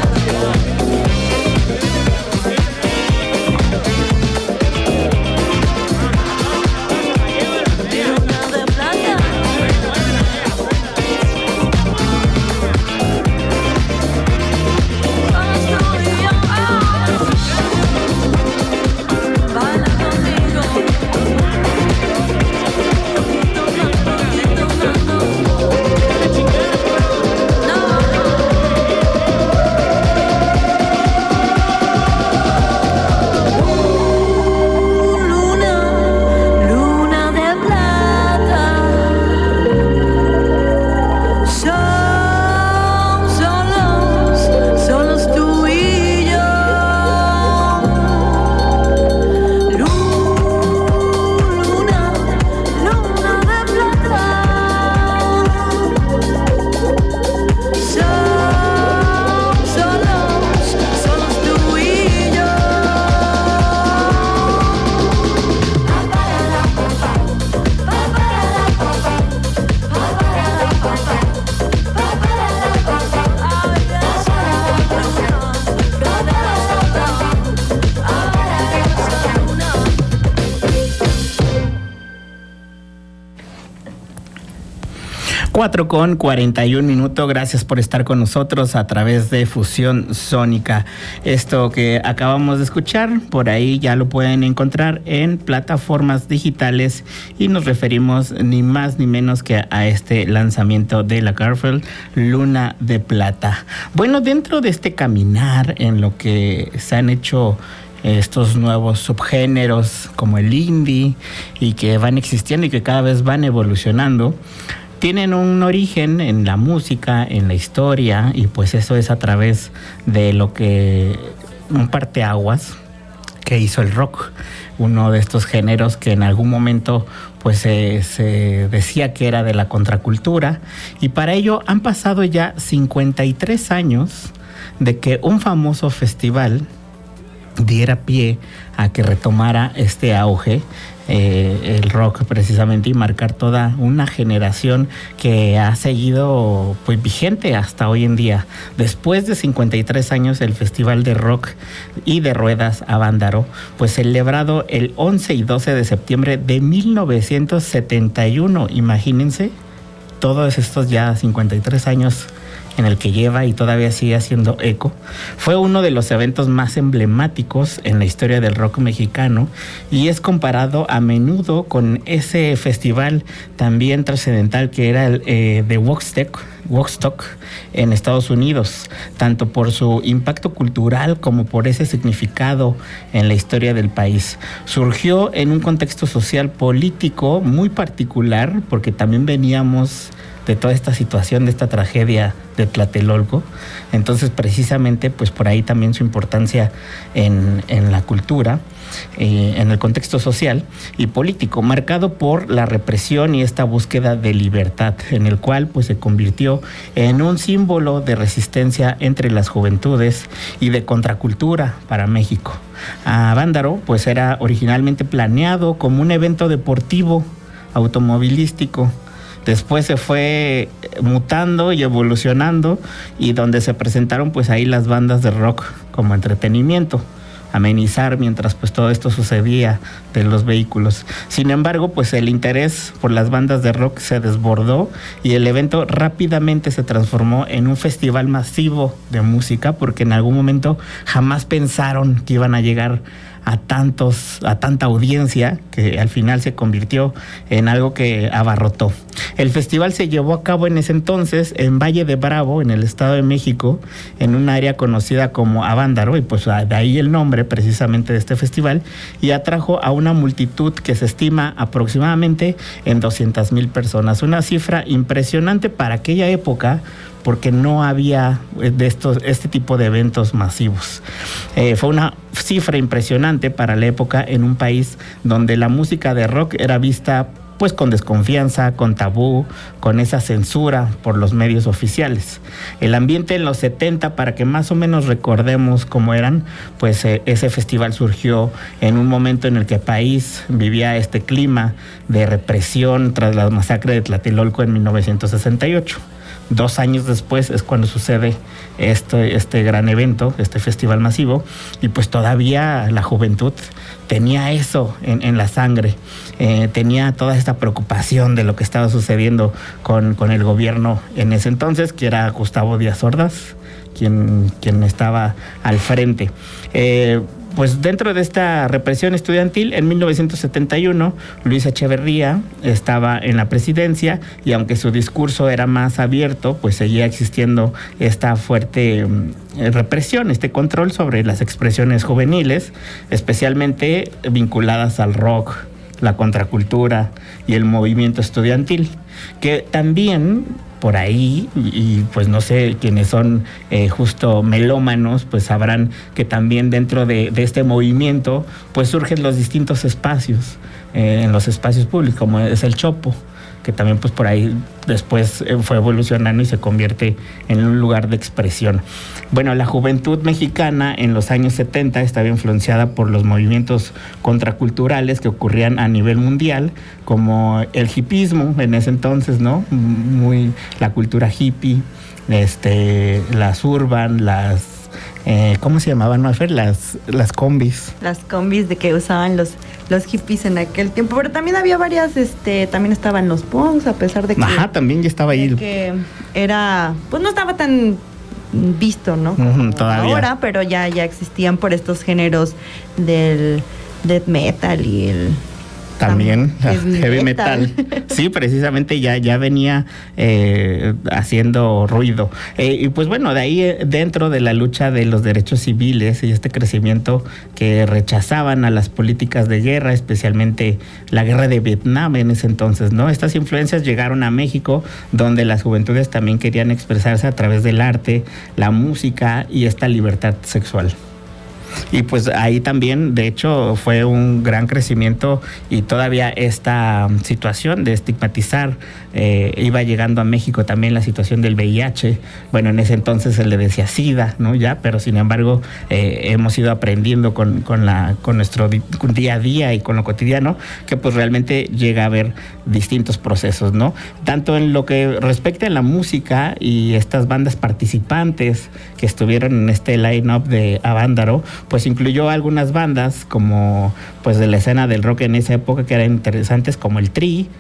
Luna de plata. Solos tú y yo. Baila conmigo. Luna de plata. Solos tú y yo. Luna de plata. Solos tú y yo. Cuatro con 41 minutos. Gracias por estar con nosotros a través de Fusión Sónica. Esto que acabamos de escuchar, por ahí ya lo pueden encontrar en plataformas digitales y nos referimos ni más ni menos que a este lanzamiento de la Garfield, Luna de Plata. Bueno, dentro de este caminar en lo que se han hecho estos nuevos subgéneros como el indie y que van existiendo y que cada vez van evolucionando, tienen un origen en la música, en la historia, y pues eso es a través de lo que un parteaguas que hizo el rock, uno de estos géneros que en algún momento pues se decía que era de la contracultura, y para ello han pasado ya 53 años de que un famoso festival diera pie a que retomara este auge, el rock precisamente, y marcar toda una generación que ha seguido pues vigente hasta hoy en día. Después de 53 años, el Festival de Rock y de Ruedas Avándaro, pues celebrado el 11 y 12 de septiembre de 1971. Imagínense todos estos ya 53 años en el que lleva y todavía sigue haciendo eco. Fue uno de los eventos más emblemáticos en la historia del rock mexicano y es comparado a menudo con ese festival también trascendental que era el de Woodstock en Estados Unidos, tanto por su impacto cultural como por ese significado en la historia del país. Surgió en un contexto social político muy particular porque también veníamos de toda esta situación, de esta tragedia de Tlatelolco. Entonces, precisamente, pues por ahí también su importancia en la cultura, en el contexto social y político, marcado por la represión y esta búsqueda de libertad, en el cual pues se convirtió en un símbolo de resistencia entre las juventudes y de contracultura para México. Avándaro pues era originalmente planeado como un evento deportivo automovilístico. Después se fue mutando y evolucionando y donde se presentaron pues ahí las bandas de rock como entretenimiento, amenizar mientras pues todo esto sucedía de los vehículos. Sin embargo, pues el interés por las bandas de rock se desbordó y el evento rápidamente se transformó en un festival masivo de música porque en algún momento jamás pensaron que iban a llegar a tanta audiencia que al final se convirtió en algo que abarrotó. El festival se llevó a cabo en ese entonces en Valle de Bravo, en el Estado de México, en un área conocida como Avándaro, y pues de ahí el nombre precisamente de este festival, y atrajo a una multitud que se estima aproximadamente en 200,000 personas, una cifra impresionante para aquella época, porque no había este tipo de eventos masivos. Fue una cifra impresionante para la época en un país donde la música de rock era vista pues con desconfianza, con tabú, con esa censura por los medios oficiales. El ambiente en los 70, para que más o menos recordemos cómo eran, pues ese festival surgió en un momento en el que el país vivía este clima de represión tras la masacre de Tlatelolco en 1968. 2 años después es cuando sucede este gran evento, este festival masivo, y pues todavía la juventud tenía eso en la sangre, tenía toda esta preocupación de lo que estaba sucediendo con el gobierno en ese entonces, que era Gustavo Díaz Ordaz, quien estaba al frente. Pues dentro de esta represión estudiantil, en 1971, Luis Echeverría estaba en la presidencia y aunque su discurso era más abierto, pues seguía existiendo esta fuerte represión, este control sobre las expresiones juveniles, especialmente vinculadas al rock, la contracultura y el movimiento estudiantil, que también por ahí, y pues no sé, quienes son justo melómanos, pues sabrán que también dentro de este movimiento, pues surgen los distintos espacios, en los espacios públicos, como es el Chopo, que también pues por ahí después fue evolucionando y se convierte en un lugar de expresión. Bueno, la juventud mexicana en los años 70 estaba influenciada por los movimientos contraculturales que ocurrían a nivel mundial, como el hippismo en ese entonces, ¿no? Muy la cultura hippie, las urban, ¿cómo se llamaban, Mafer? Las combis. Las combis de que usaban los hippies en aquel tiempo. Pero también había varias, también estaban los punks, a pesar de que... Ajá, también ya estaba ahí. Que era, pues no estaba tan visto, ¿no? Todavía. Ahora, pero ya existían por estos géneros del death metal y el... También heavy metal. Sí, precisamente ya venía haciendo ruido. Y pues bueno, de ahí dentro de la lucha de los derechos civiles y este crecimiento que rechazaban a las políticas de guerra, especialmente la guerra de Vietnam en ese entonces, ¿no? Estas influencias llegaron a México, donde las juventudes también querían expresarse a través del arte, la música y esta libertad sexual. Y pues ahí también, de hecho, fue un gran crecimiento y todavía esta situación de estigmatizar, iba llegando a México también la situación del VIH. Bueno, en ese entonces se le decía SIDA, ¿no? Ya, pero sin embargo hemos ido aprendiendo con nuestro día a día y con lo cotidiano, que pues realmente llega a haber distintos procesos, ¿no? Tanto en lo que respecta a la música y estas bandas participantes que estuvieron en este line-up de Avándaro, pues incluyó algunas bandas como pues de la escena del rock en esa época que eran interesantes, como el Tri,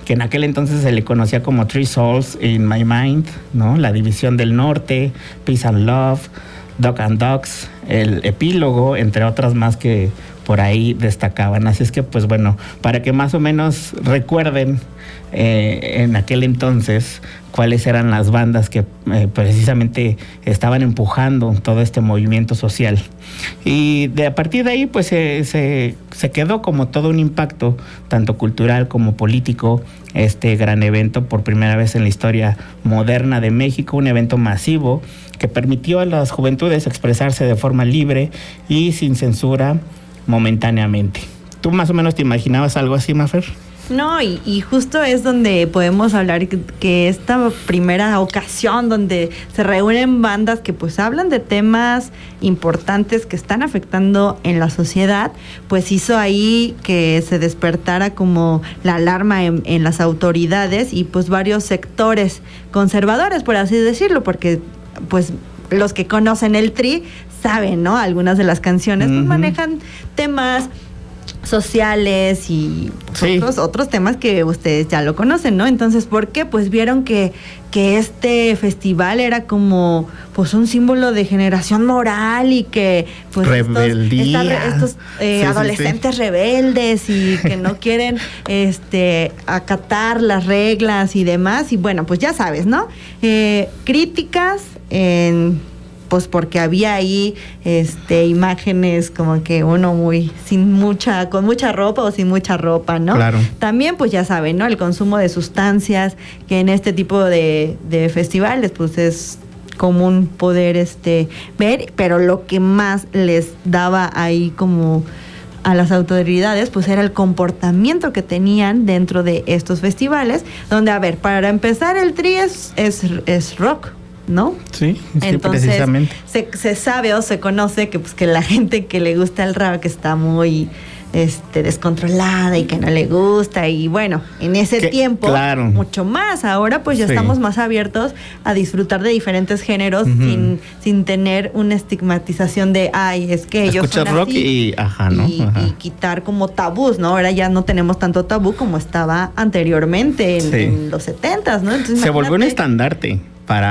que en aquel entonces se le conocía como Three Souls in My Mind, ¿no? La División del Norte, Peace and Love, Dog and Dogs, el Epílogo, entre otras más que por ahí destacaban. Así es que, pues bueno, para que más o menos recuerden en aquel entonces cuáles eran las bandas que precisamente estaban empujando todo este movimiento social. Y a partir de ahí, pues se quedó como todo un impacto, tanto cultural como político, este gran evento por primera vez en la historia moderna de México, un evento masivo que permitió a las juventudes expresarse de forma libre y sin censura momentáneamente. ¿Tú más o menos te imaginabas algo así, Mafer? No, y justo es donde podemos hablar que esta primera ocasión donde se reúnen bandas que pues hablan de temas importantes que están afectando en la sociedad, pues hizo ahí que se despertara como la alarma en las autoridades y pues varios sectores conservadores, por así decirlo, porque pues los que conocen el Tri saben, ¿no? Algunas de las canciones pues manejan temas sociales y otros temas que ustedes ya lo conocen, ¿no? Entonces, ¿por qué? Pues vieron que este festival era como pues un símbolo de generación moral y que pues estos adolescentes rebeldes y que no quieren acatar las reglas y demás. Y bueno, pues ya sabes, ¿no? Críticas pues porque había ahí imágenes como que uno con mucha ropa o sin mucha ropa, ¿no? Claro. También pues ya saben, ¿no? El consumo de sustancias, que en este tipo de festivales pues es común poder ver, pero lo que más les daba ahí como a las autoridades pues era el comportamiento que tenían dentro de estos festivales, donde, a ver, para empezar, el Tri es rock, ¿no? Sí, entonces, precisamente. Se sabe o se conoce que pues que la gente que le gusta el rock está muy descontrolada y que no le gusta, y bueno, en ese tiempo mucho más. Ahora pues ya estamos más abiertos a disfrutar de diferentes géneros sin tener una estigmatización de es que ellos son rock así, y quitar como tabús, ¿no? Ahora ya no tenemos tanto tabú como estaba anteriormente en los 70s, ¿no? Entonces, se volvió un estandarte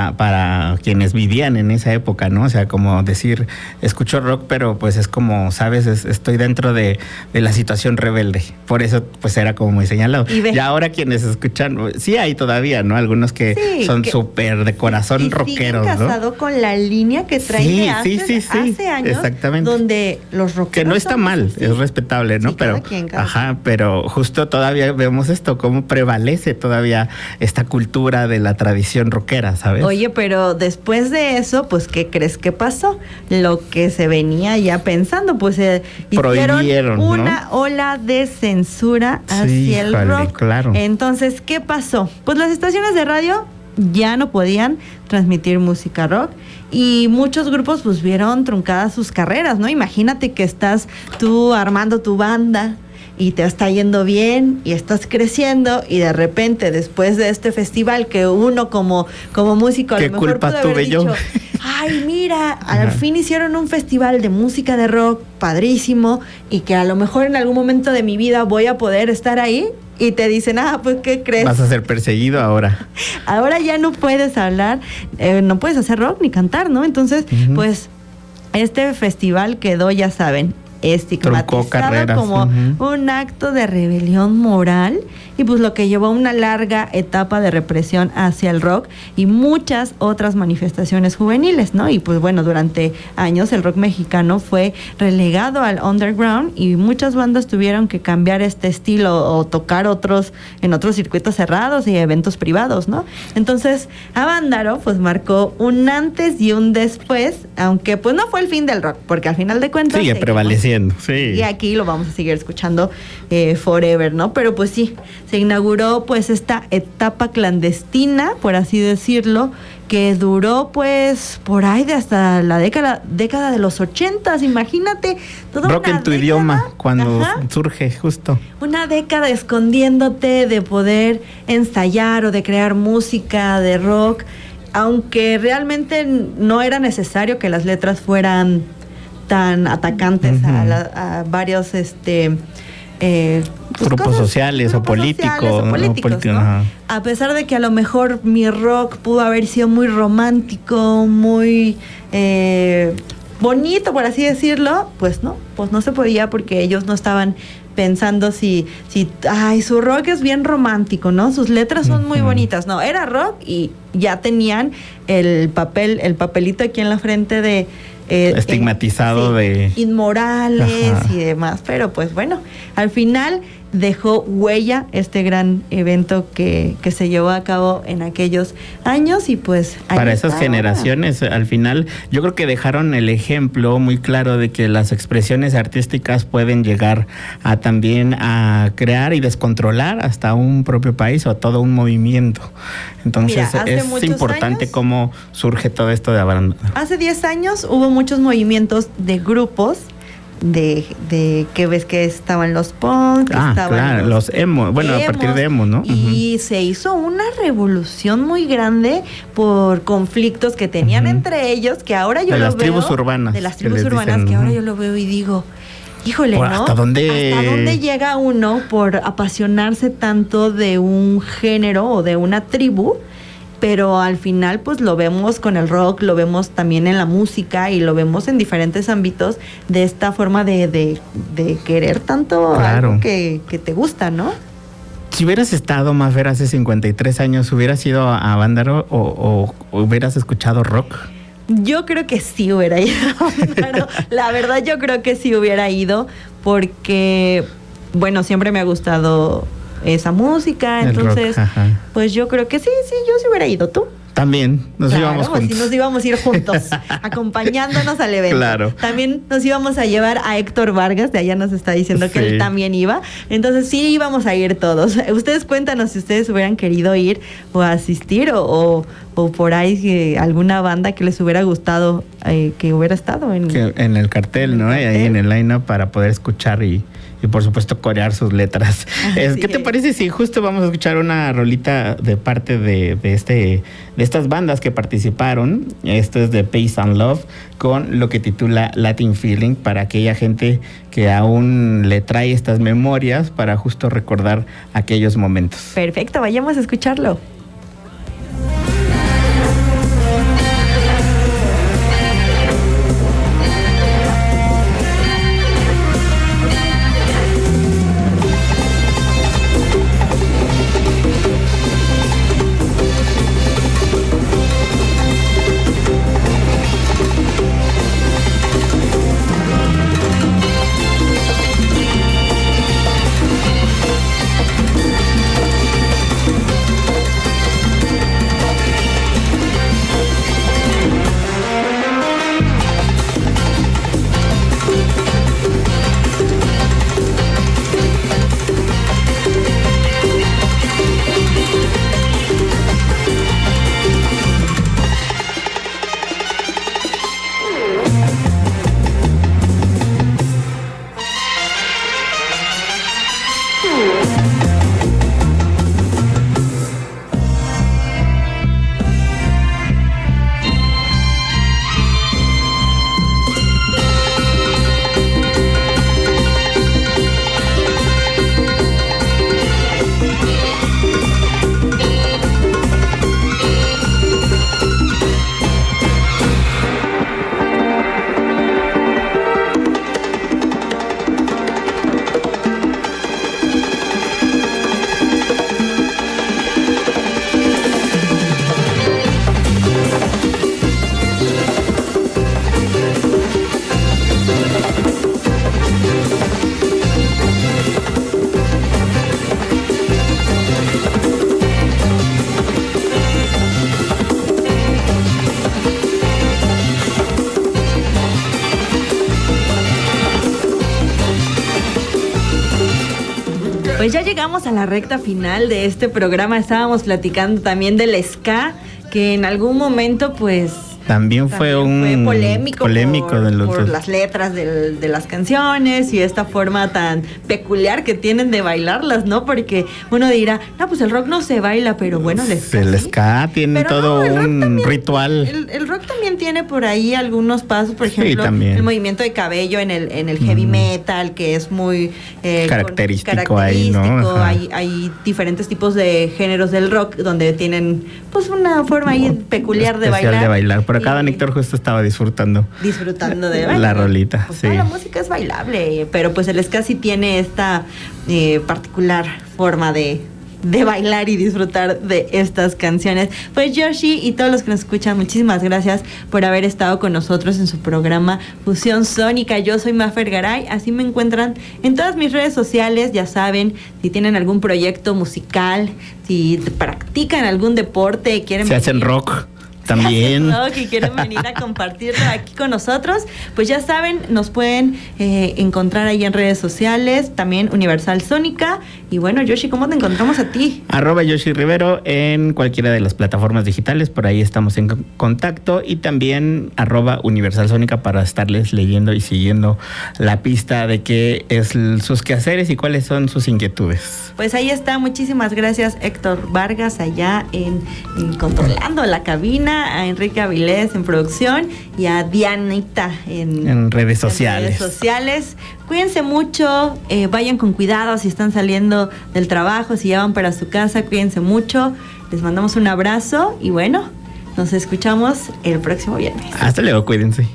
para quienes vivían en esa época, ¿no? O sea, como decir, escucho rock, pero pues es como, ¿sabes? Estoy dentro de la situación rebelde. Por eso, pues era como muy señalado. Y ahora quienes escuchan, sí hay todavía, ¿no? Algunos que son súper de corazón rockeros, ¿no? Casado con la línea que traen hace años. Exactamente. Donde los rockeros... Que no está mal, es respetable, ¿no? Pero, pero justo todavía vemos esto, cómo prevalece todavía esta cultura de la tradición rockera, ¿sabes? Oye, pero después de eso, pues, ¿qué crees que pasó? Lo que se venía ya pensando, pues, hicieron una ola de censura hacia el rock. Claro. Entonces, ¿qué pasó? Pues las estaciones de radio ya no podían transmitir música rock y muchos grupos pues vieron truncadas sus carreras, ¿no? Imagínate que estás tú armando tu banda y te está yendo bien y estás creciendo y de repente después de este festival que uno como músico a lo mejor pudo haber dicho, ay, mira, al fin hicieron un festival de música de rock padrísimo y que a lo mejor en algún momento de mi vida voy a poder estar ahí, y te dicen, pues, ¿qué crees? Vas a ser perseguido ahora. Ahora ya no puedes hablar, no puedes hacer rock ni cantar, ¿no? Entonces, pues, este festival quedó, ya saben, estigmatizado como un acto de rebelión moral y pues lo que llevó a una larga etapa de represión hacia el rock y muchas otras manifestaciones juveniles, ¿no? Y pues bueno, durante años el rock mexicano fue relegado al underground y muchas bandas tuvieron que cambiar este estilo o tocar en otros circuitos cerrados y eventos privados, ¿no? Entonces, Avándaro pues marcó un antes y un después, aunque pues no fue el fin del rock, porque al final de cuentas sigue prevaleciendo. Sí. Y aquí lo vamos a seguir escuchando forever, ¿no? Pero pues sí, se inauguró pues esta etapa clandestina, por así decirlo, que duró pues por ahí de hasta la década de los 80s, imagínate. Rock en tu idioma, cuando surge justo. Una década escondiéndote de poder ensayar o de crear música de rock, aunque realmente no era necesario que las letras fueran tan atacantes a varios grupos sociales o políticos. ¿no? A pesar de que a lo mejor mi rock pudo haber sido muy romántico, muy bonito, por así decirlo, pues no se podía, porque ellos no estaban pensando si su rock es bien romántico, ¿no? Sus letras son muy bonitas. No, era rock y ya tenían el papelito aquí en la frente de estigmatizado de inmorales. Ajá. Y demás, pero pues bueno, al final dejó huella este gran evento que se llevó a cabo en aquellos años, y pues para esas generaciones al final yo creo que dejaron el ejemplo muy claro de que las expresiones artísticas pueden llegar a también a crear y descontrolar hasta un propio país o todo un movimiento. Entonces es importante años, cómo surge todo esto de Abandaro. Hace 10 años hubo muchos movimientos de grupos de que ves que estaban los punk, estaban los emo, bueno, emos, a partir de emo, ¿no? Y se hizo una revolución muy grande por conflictos que tenían entre ellos, que ahora yo lo veo. De las tribus urbanas. De las tribus urbanas, que ahora yo lo veo y digo, híjole, ¿no? ¿Hasta dónde llega uno por apasionarse tanto de un género o de una tribu? Pero al final pues lo vemos con el rock, lo vemos también en la música y lo vemos en diferentes ámbitos de esta forma de querer tanto algo que te gusta, ¿no? Si hubieras estado, Mafer, hace 53 años, ¿hubieras ido a Abandaro o hubieras escuchado rock? Yo creo que sí hubiera ido a Abandaro. La verdad yo creo que sí hubiera ido, porque bueno, siempre me ha gustado esa música, entonces rock, pues yo creo que sí, yo sí hubiera ido. ¿Tú? También, nos íbamos juntos. Sí, nos íbamos a ir juntos, acompañándonos al evento. Claro. También nos íbamos a llevar a Héctor Vargas, de allá nos está diciendo que él también iba. Entonces sí íbamos a ir todos. Ustedes cuéntanos si ustedes hubieran querido ir o asistir o por ahí alguna banda que les hubiera gustado que hubiera estado en el cartel, ¿no? Ahí en el line-up para poder escuchar y por supuesto corear sus letras. ¿Qué te parece si justo vamos a escuchar una rolita de parte de estas bandas que participaron? Esto es de Peace and Love, con lo que titula Latin Feeling, para aquella gente que aún le trae estas memorias para justo recordar aquellos momentos. Perfecto, vayamos a escucharlo. Pues ya llegamos a la recta final de este programa. Estábamos platicando también del ska, que en algún momento pues También fue polémico por las letras de las canciones y esta forma tan peculiar que tienen de bailarlas, ¿no? Porque uno dirá, no, pues el rock no se baila, pero bueno, el ska tiene todo un ritual. El rock también tiene por ahí algunos pasos, por ejemplo, el movimiento de cabello en el heavy metal, que es muy característico ahí, ¿no? Hay diferentes tipos de géneros del rock donde tienen pues una forma ahí peculiar de bailar. Por acá Héctor justo estaba disfrutando de bailar. La rolita, pues sí. La música es bailable, pero pues el ska sí tiene esta particular forma de bailar y disfrutar de estas canciones. Pues Yoshi y todos los que nos escuchan, muchísimas gracias por haber estado con nosotros en su programa Fusión Sónica. Yo soy Mafer Garay, así me encuentran en todas mis redes sociales. Ya saben, si tienen algún proyecto musical, si practican algún deporte, quieren hacen rock también y quieren venir a compartirlo aquí con nosotros, pues ya saben, nos pueden encontrar ahí en redes sociales, también Universal Sónica. Y bueno, Yoshi, ¿cómo te encontramos a ti? @Yoshi Rivero en cualquiera de las plataformas digitales, por ahí estamos en contacto, y también @Universal Sónica para estarles leyendo y siguiendo la pista de qué es sus quehaceres y cuáles son sus inquietudes. Pues ahí está, muchísimas gracias Héctor Vargas allá en controlando la cabina, a Enrique Avilés en producción y a Dianita en redes sociales. Cuídense mucho, vayan con cuidado si están saliendo del trabajo, si ya van para su casa, cuídense mucho, les mandamos un abrazo y bueno, nos escuchamos el próximo viernes. Hasta luego, cuídense.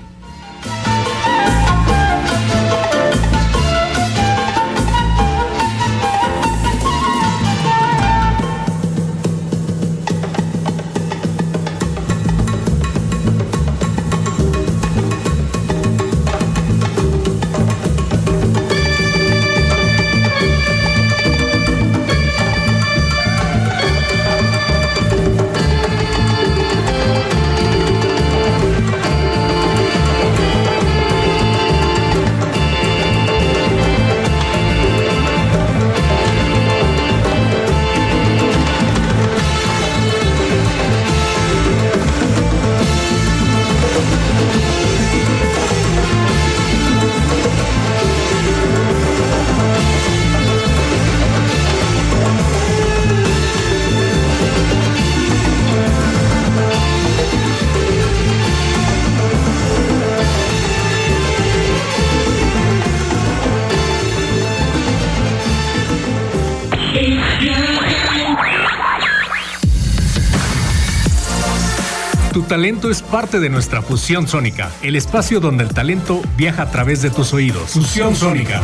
Tu talento es parte de nuestra Fusión Sónica, el espacio donde el talento viaja a través de tus oídos. Fusión Sónica.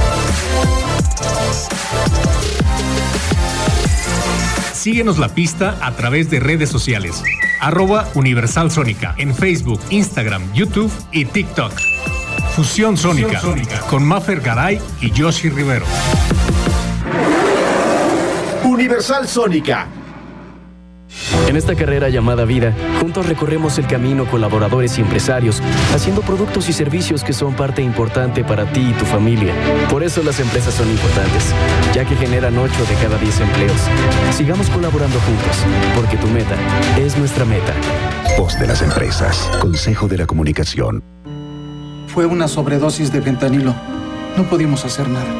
Síguenos la pista a través de redes sociales. @Universal Sónica en Facebook, Instagram, YouTube y TikTok. Fusión Sónica, con Mafer Garay y Yoshi Rivero. Universal Sónica. En esta carrera llamada vida, juntos recorremos el camino colaboradores y empresarios, haciendo productos y servicios que son parte importante para ti y tu familia. Por eso las empresas son importantes, ya que generan 8 de cada 10 empleos. Sigamos colaborando juntos, porque tu meta es nuestra meta. Voz de las empresas. Consejo de la Comunicación. Fue una sobredosis de fentanilo. No pudimos hacer nada.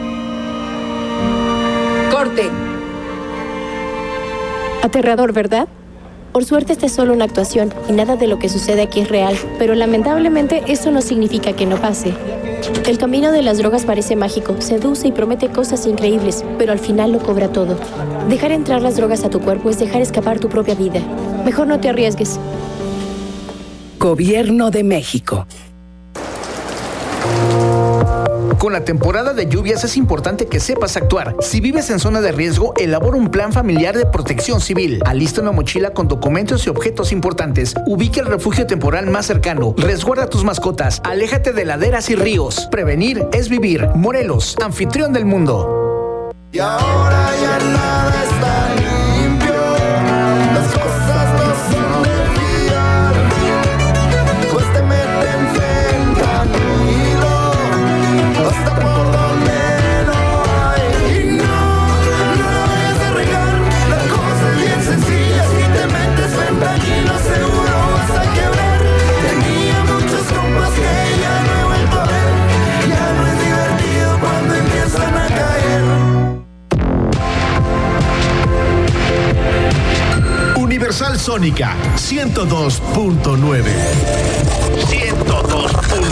¡Corte! Aterrador, ¿verdad? Por suerte esta es solo una actuación y nada de lo que sucede aquí es real, pero lamentablemente eso no significa que no pase. El camino de las drogas parece mágico, seduce y promete cosas increíbles, pero al final lo cobra todo. Dejar entrar las drogas a tu cuerpo es dejar escapar tu propia vida. Mejor no te arriesgues. Gobierno de México. Con la temporada de lluvias es importante que sepas actuar. Si vives en zona de riesgo, elabora un plan familiar de protección civil. Alista una mochila con documentos y objetos importantes. Ubica el refugio temporal más cercano. Resguarda tus mascotas. Aléjate de laderas y ríos. Prevenir es vivir. Morelos, anfitrión del mundo. Y ahora ya nada está limpio. Las cosas no son de fiar. Pues te meten fentanilo hasta por donde no hay. Y no vayas a regar. La cosa es bien sencilla. Si te metes fentanilo seguro vas a quebrar. Universal Sónica 102.9. 102.9.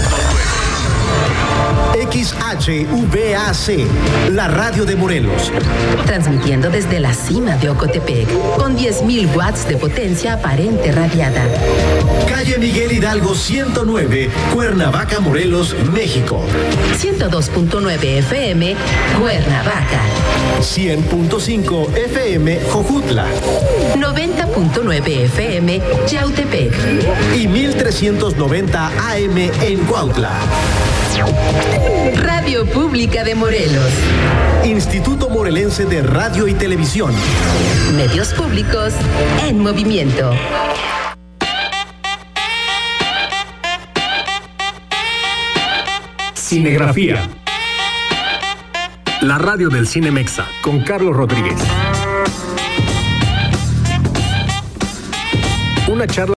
XHVAC, la radio de Morelos. Transmitiendo desde la cima de Ocotepec, con 10.000 watts de potencia aparente radiada. Calle Miguel Hidalgo 109, Cuernavaca, Morelos, México. 102.9 FM, Cuernavaca. 100.5 FM, Jojutla. 90.9 FM, Yautepec. Y 1390 AM en Cuautla. Radio Pública de Morelos. Instituto Morelense de Radio y Televisión. Medios públicos en movimiento. Cinegrafía. La radio del Cine Mexa, con Carlos Rodríguez. Una charla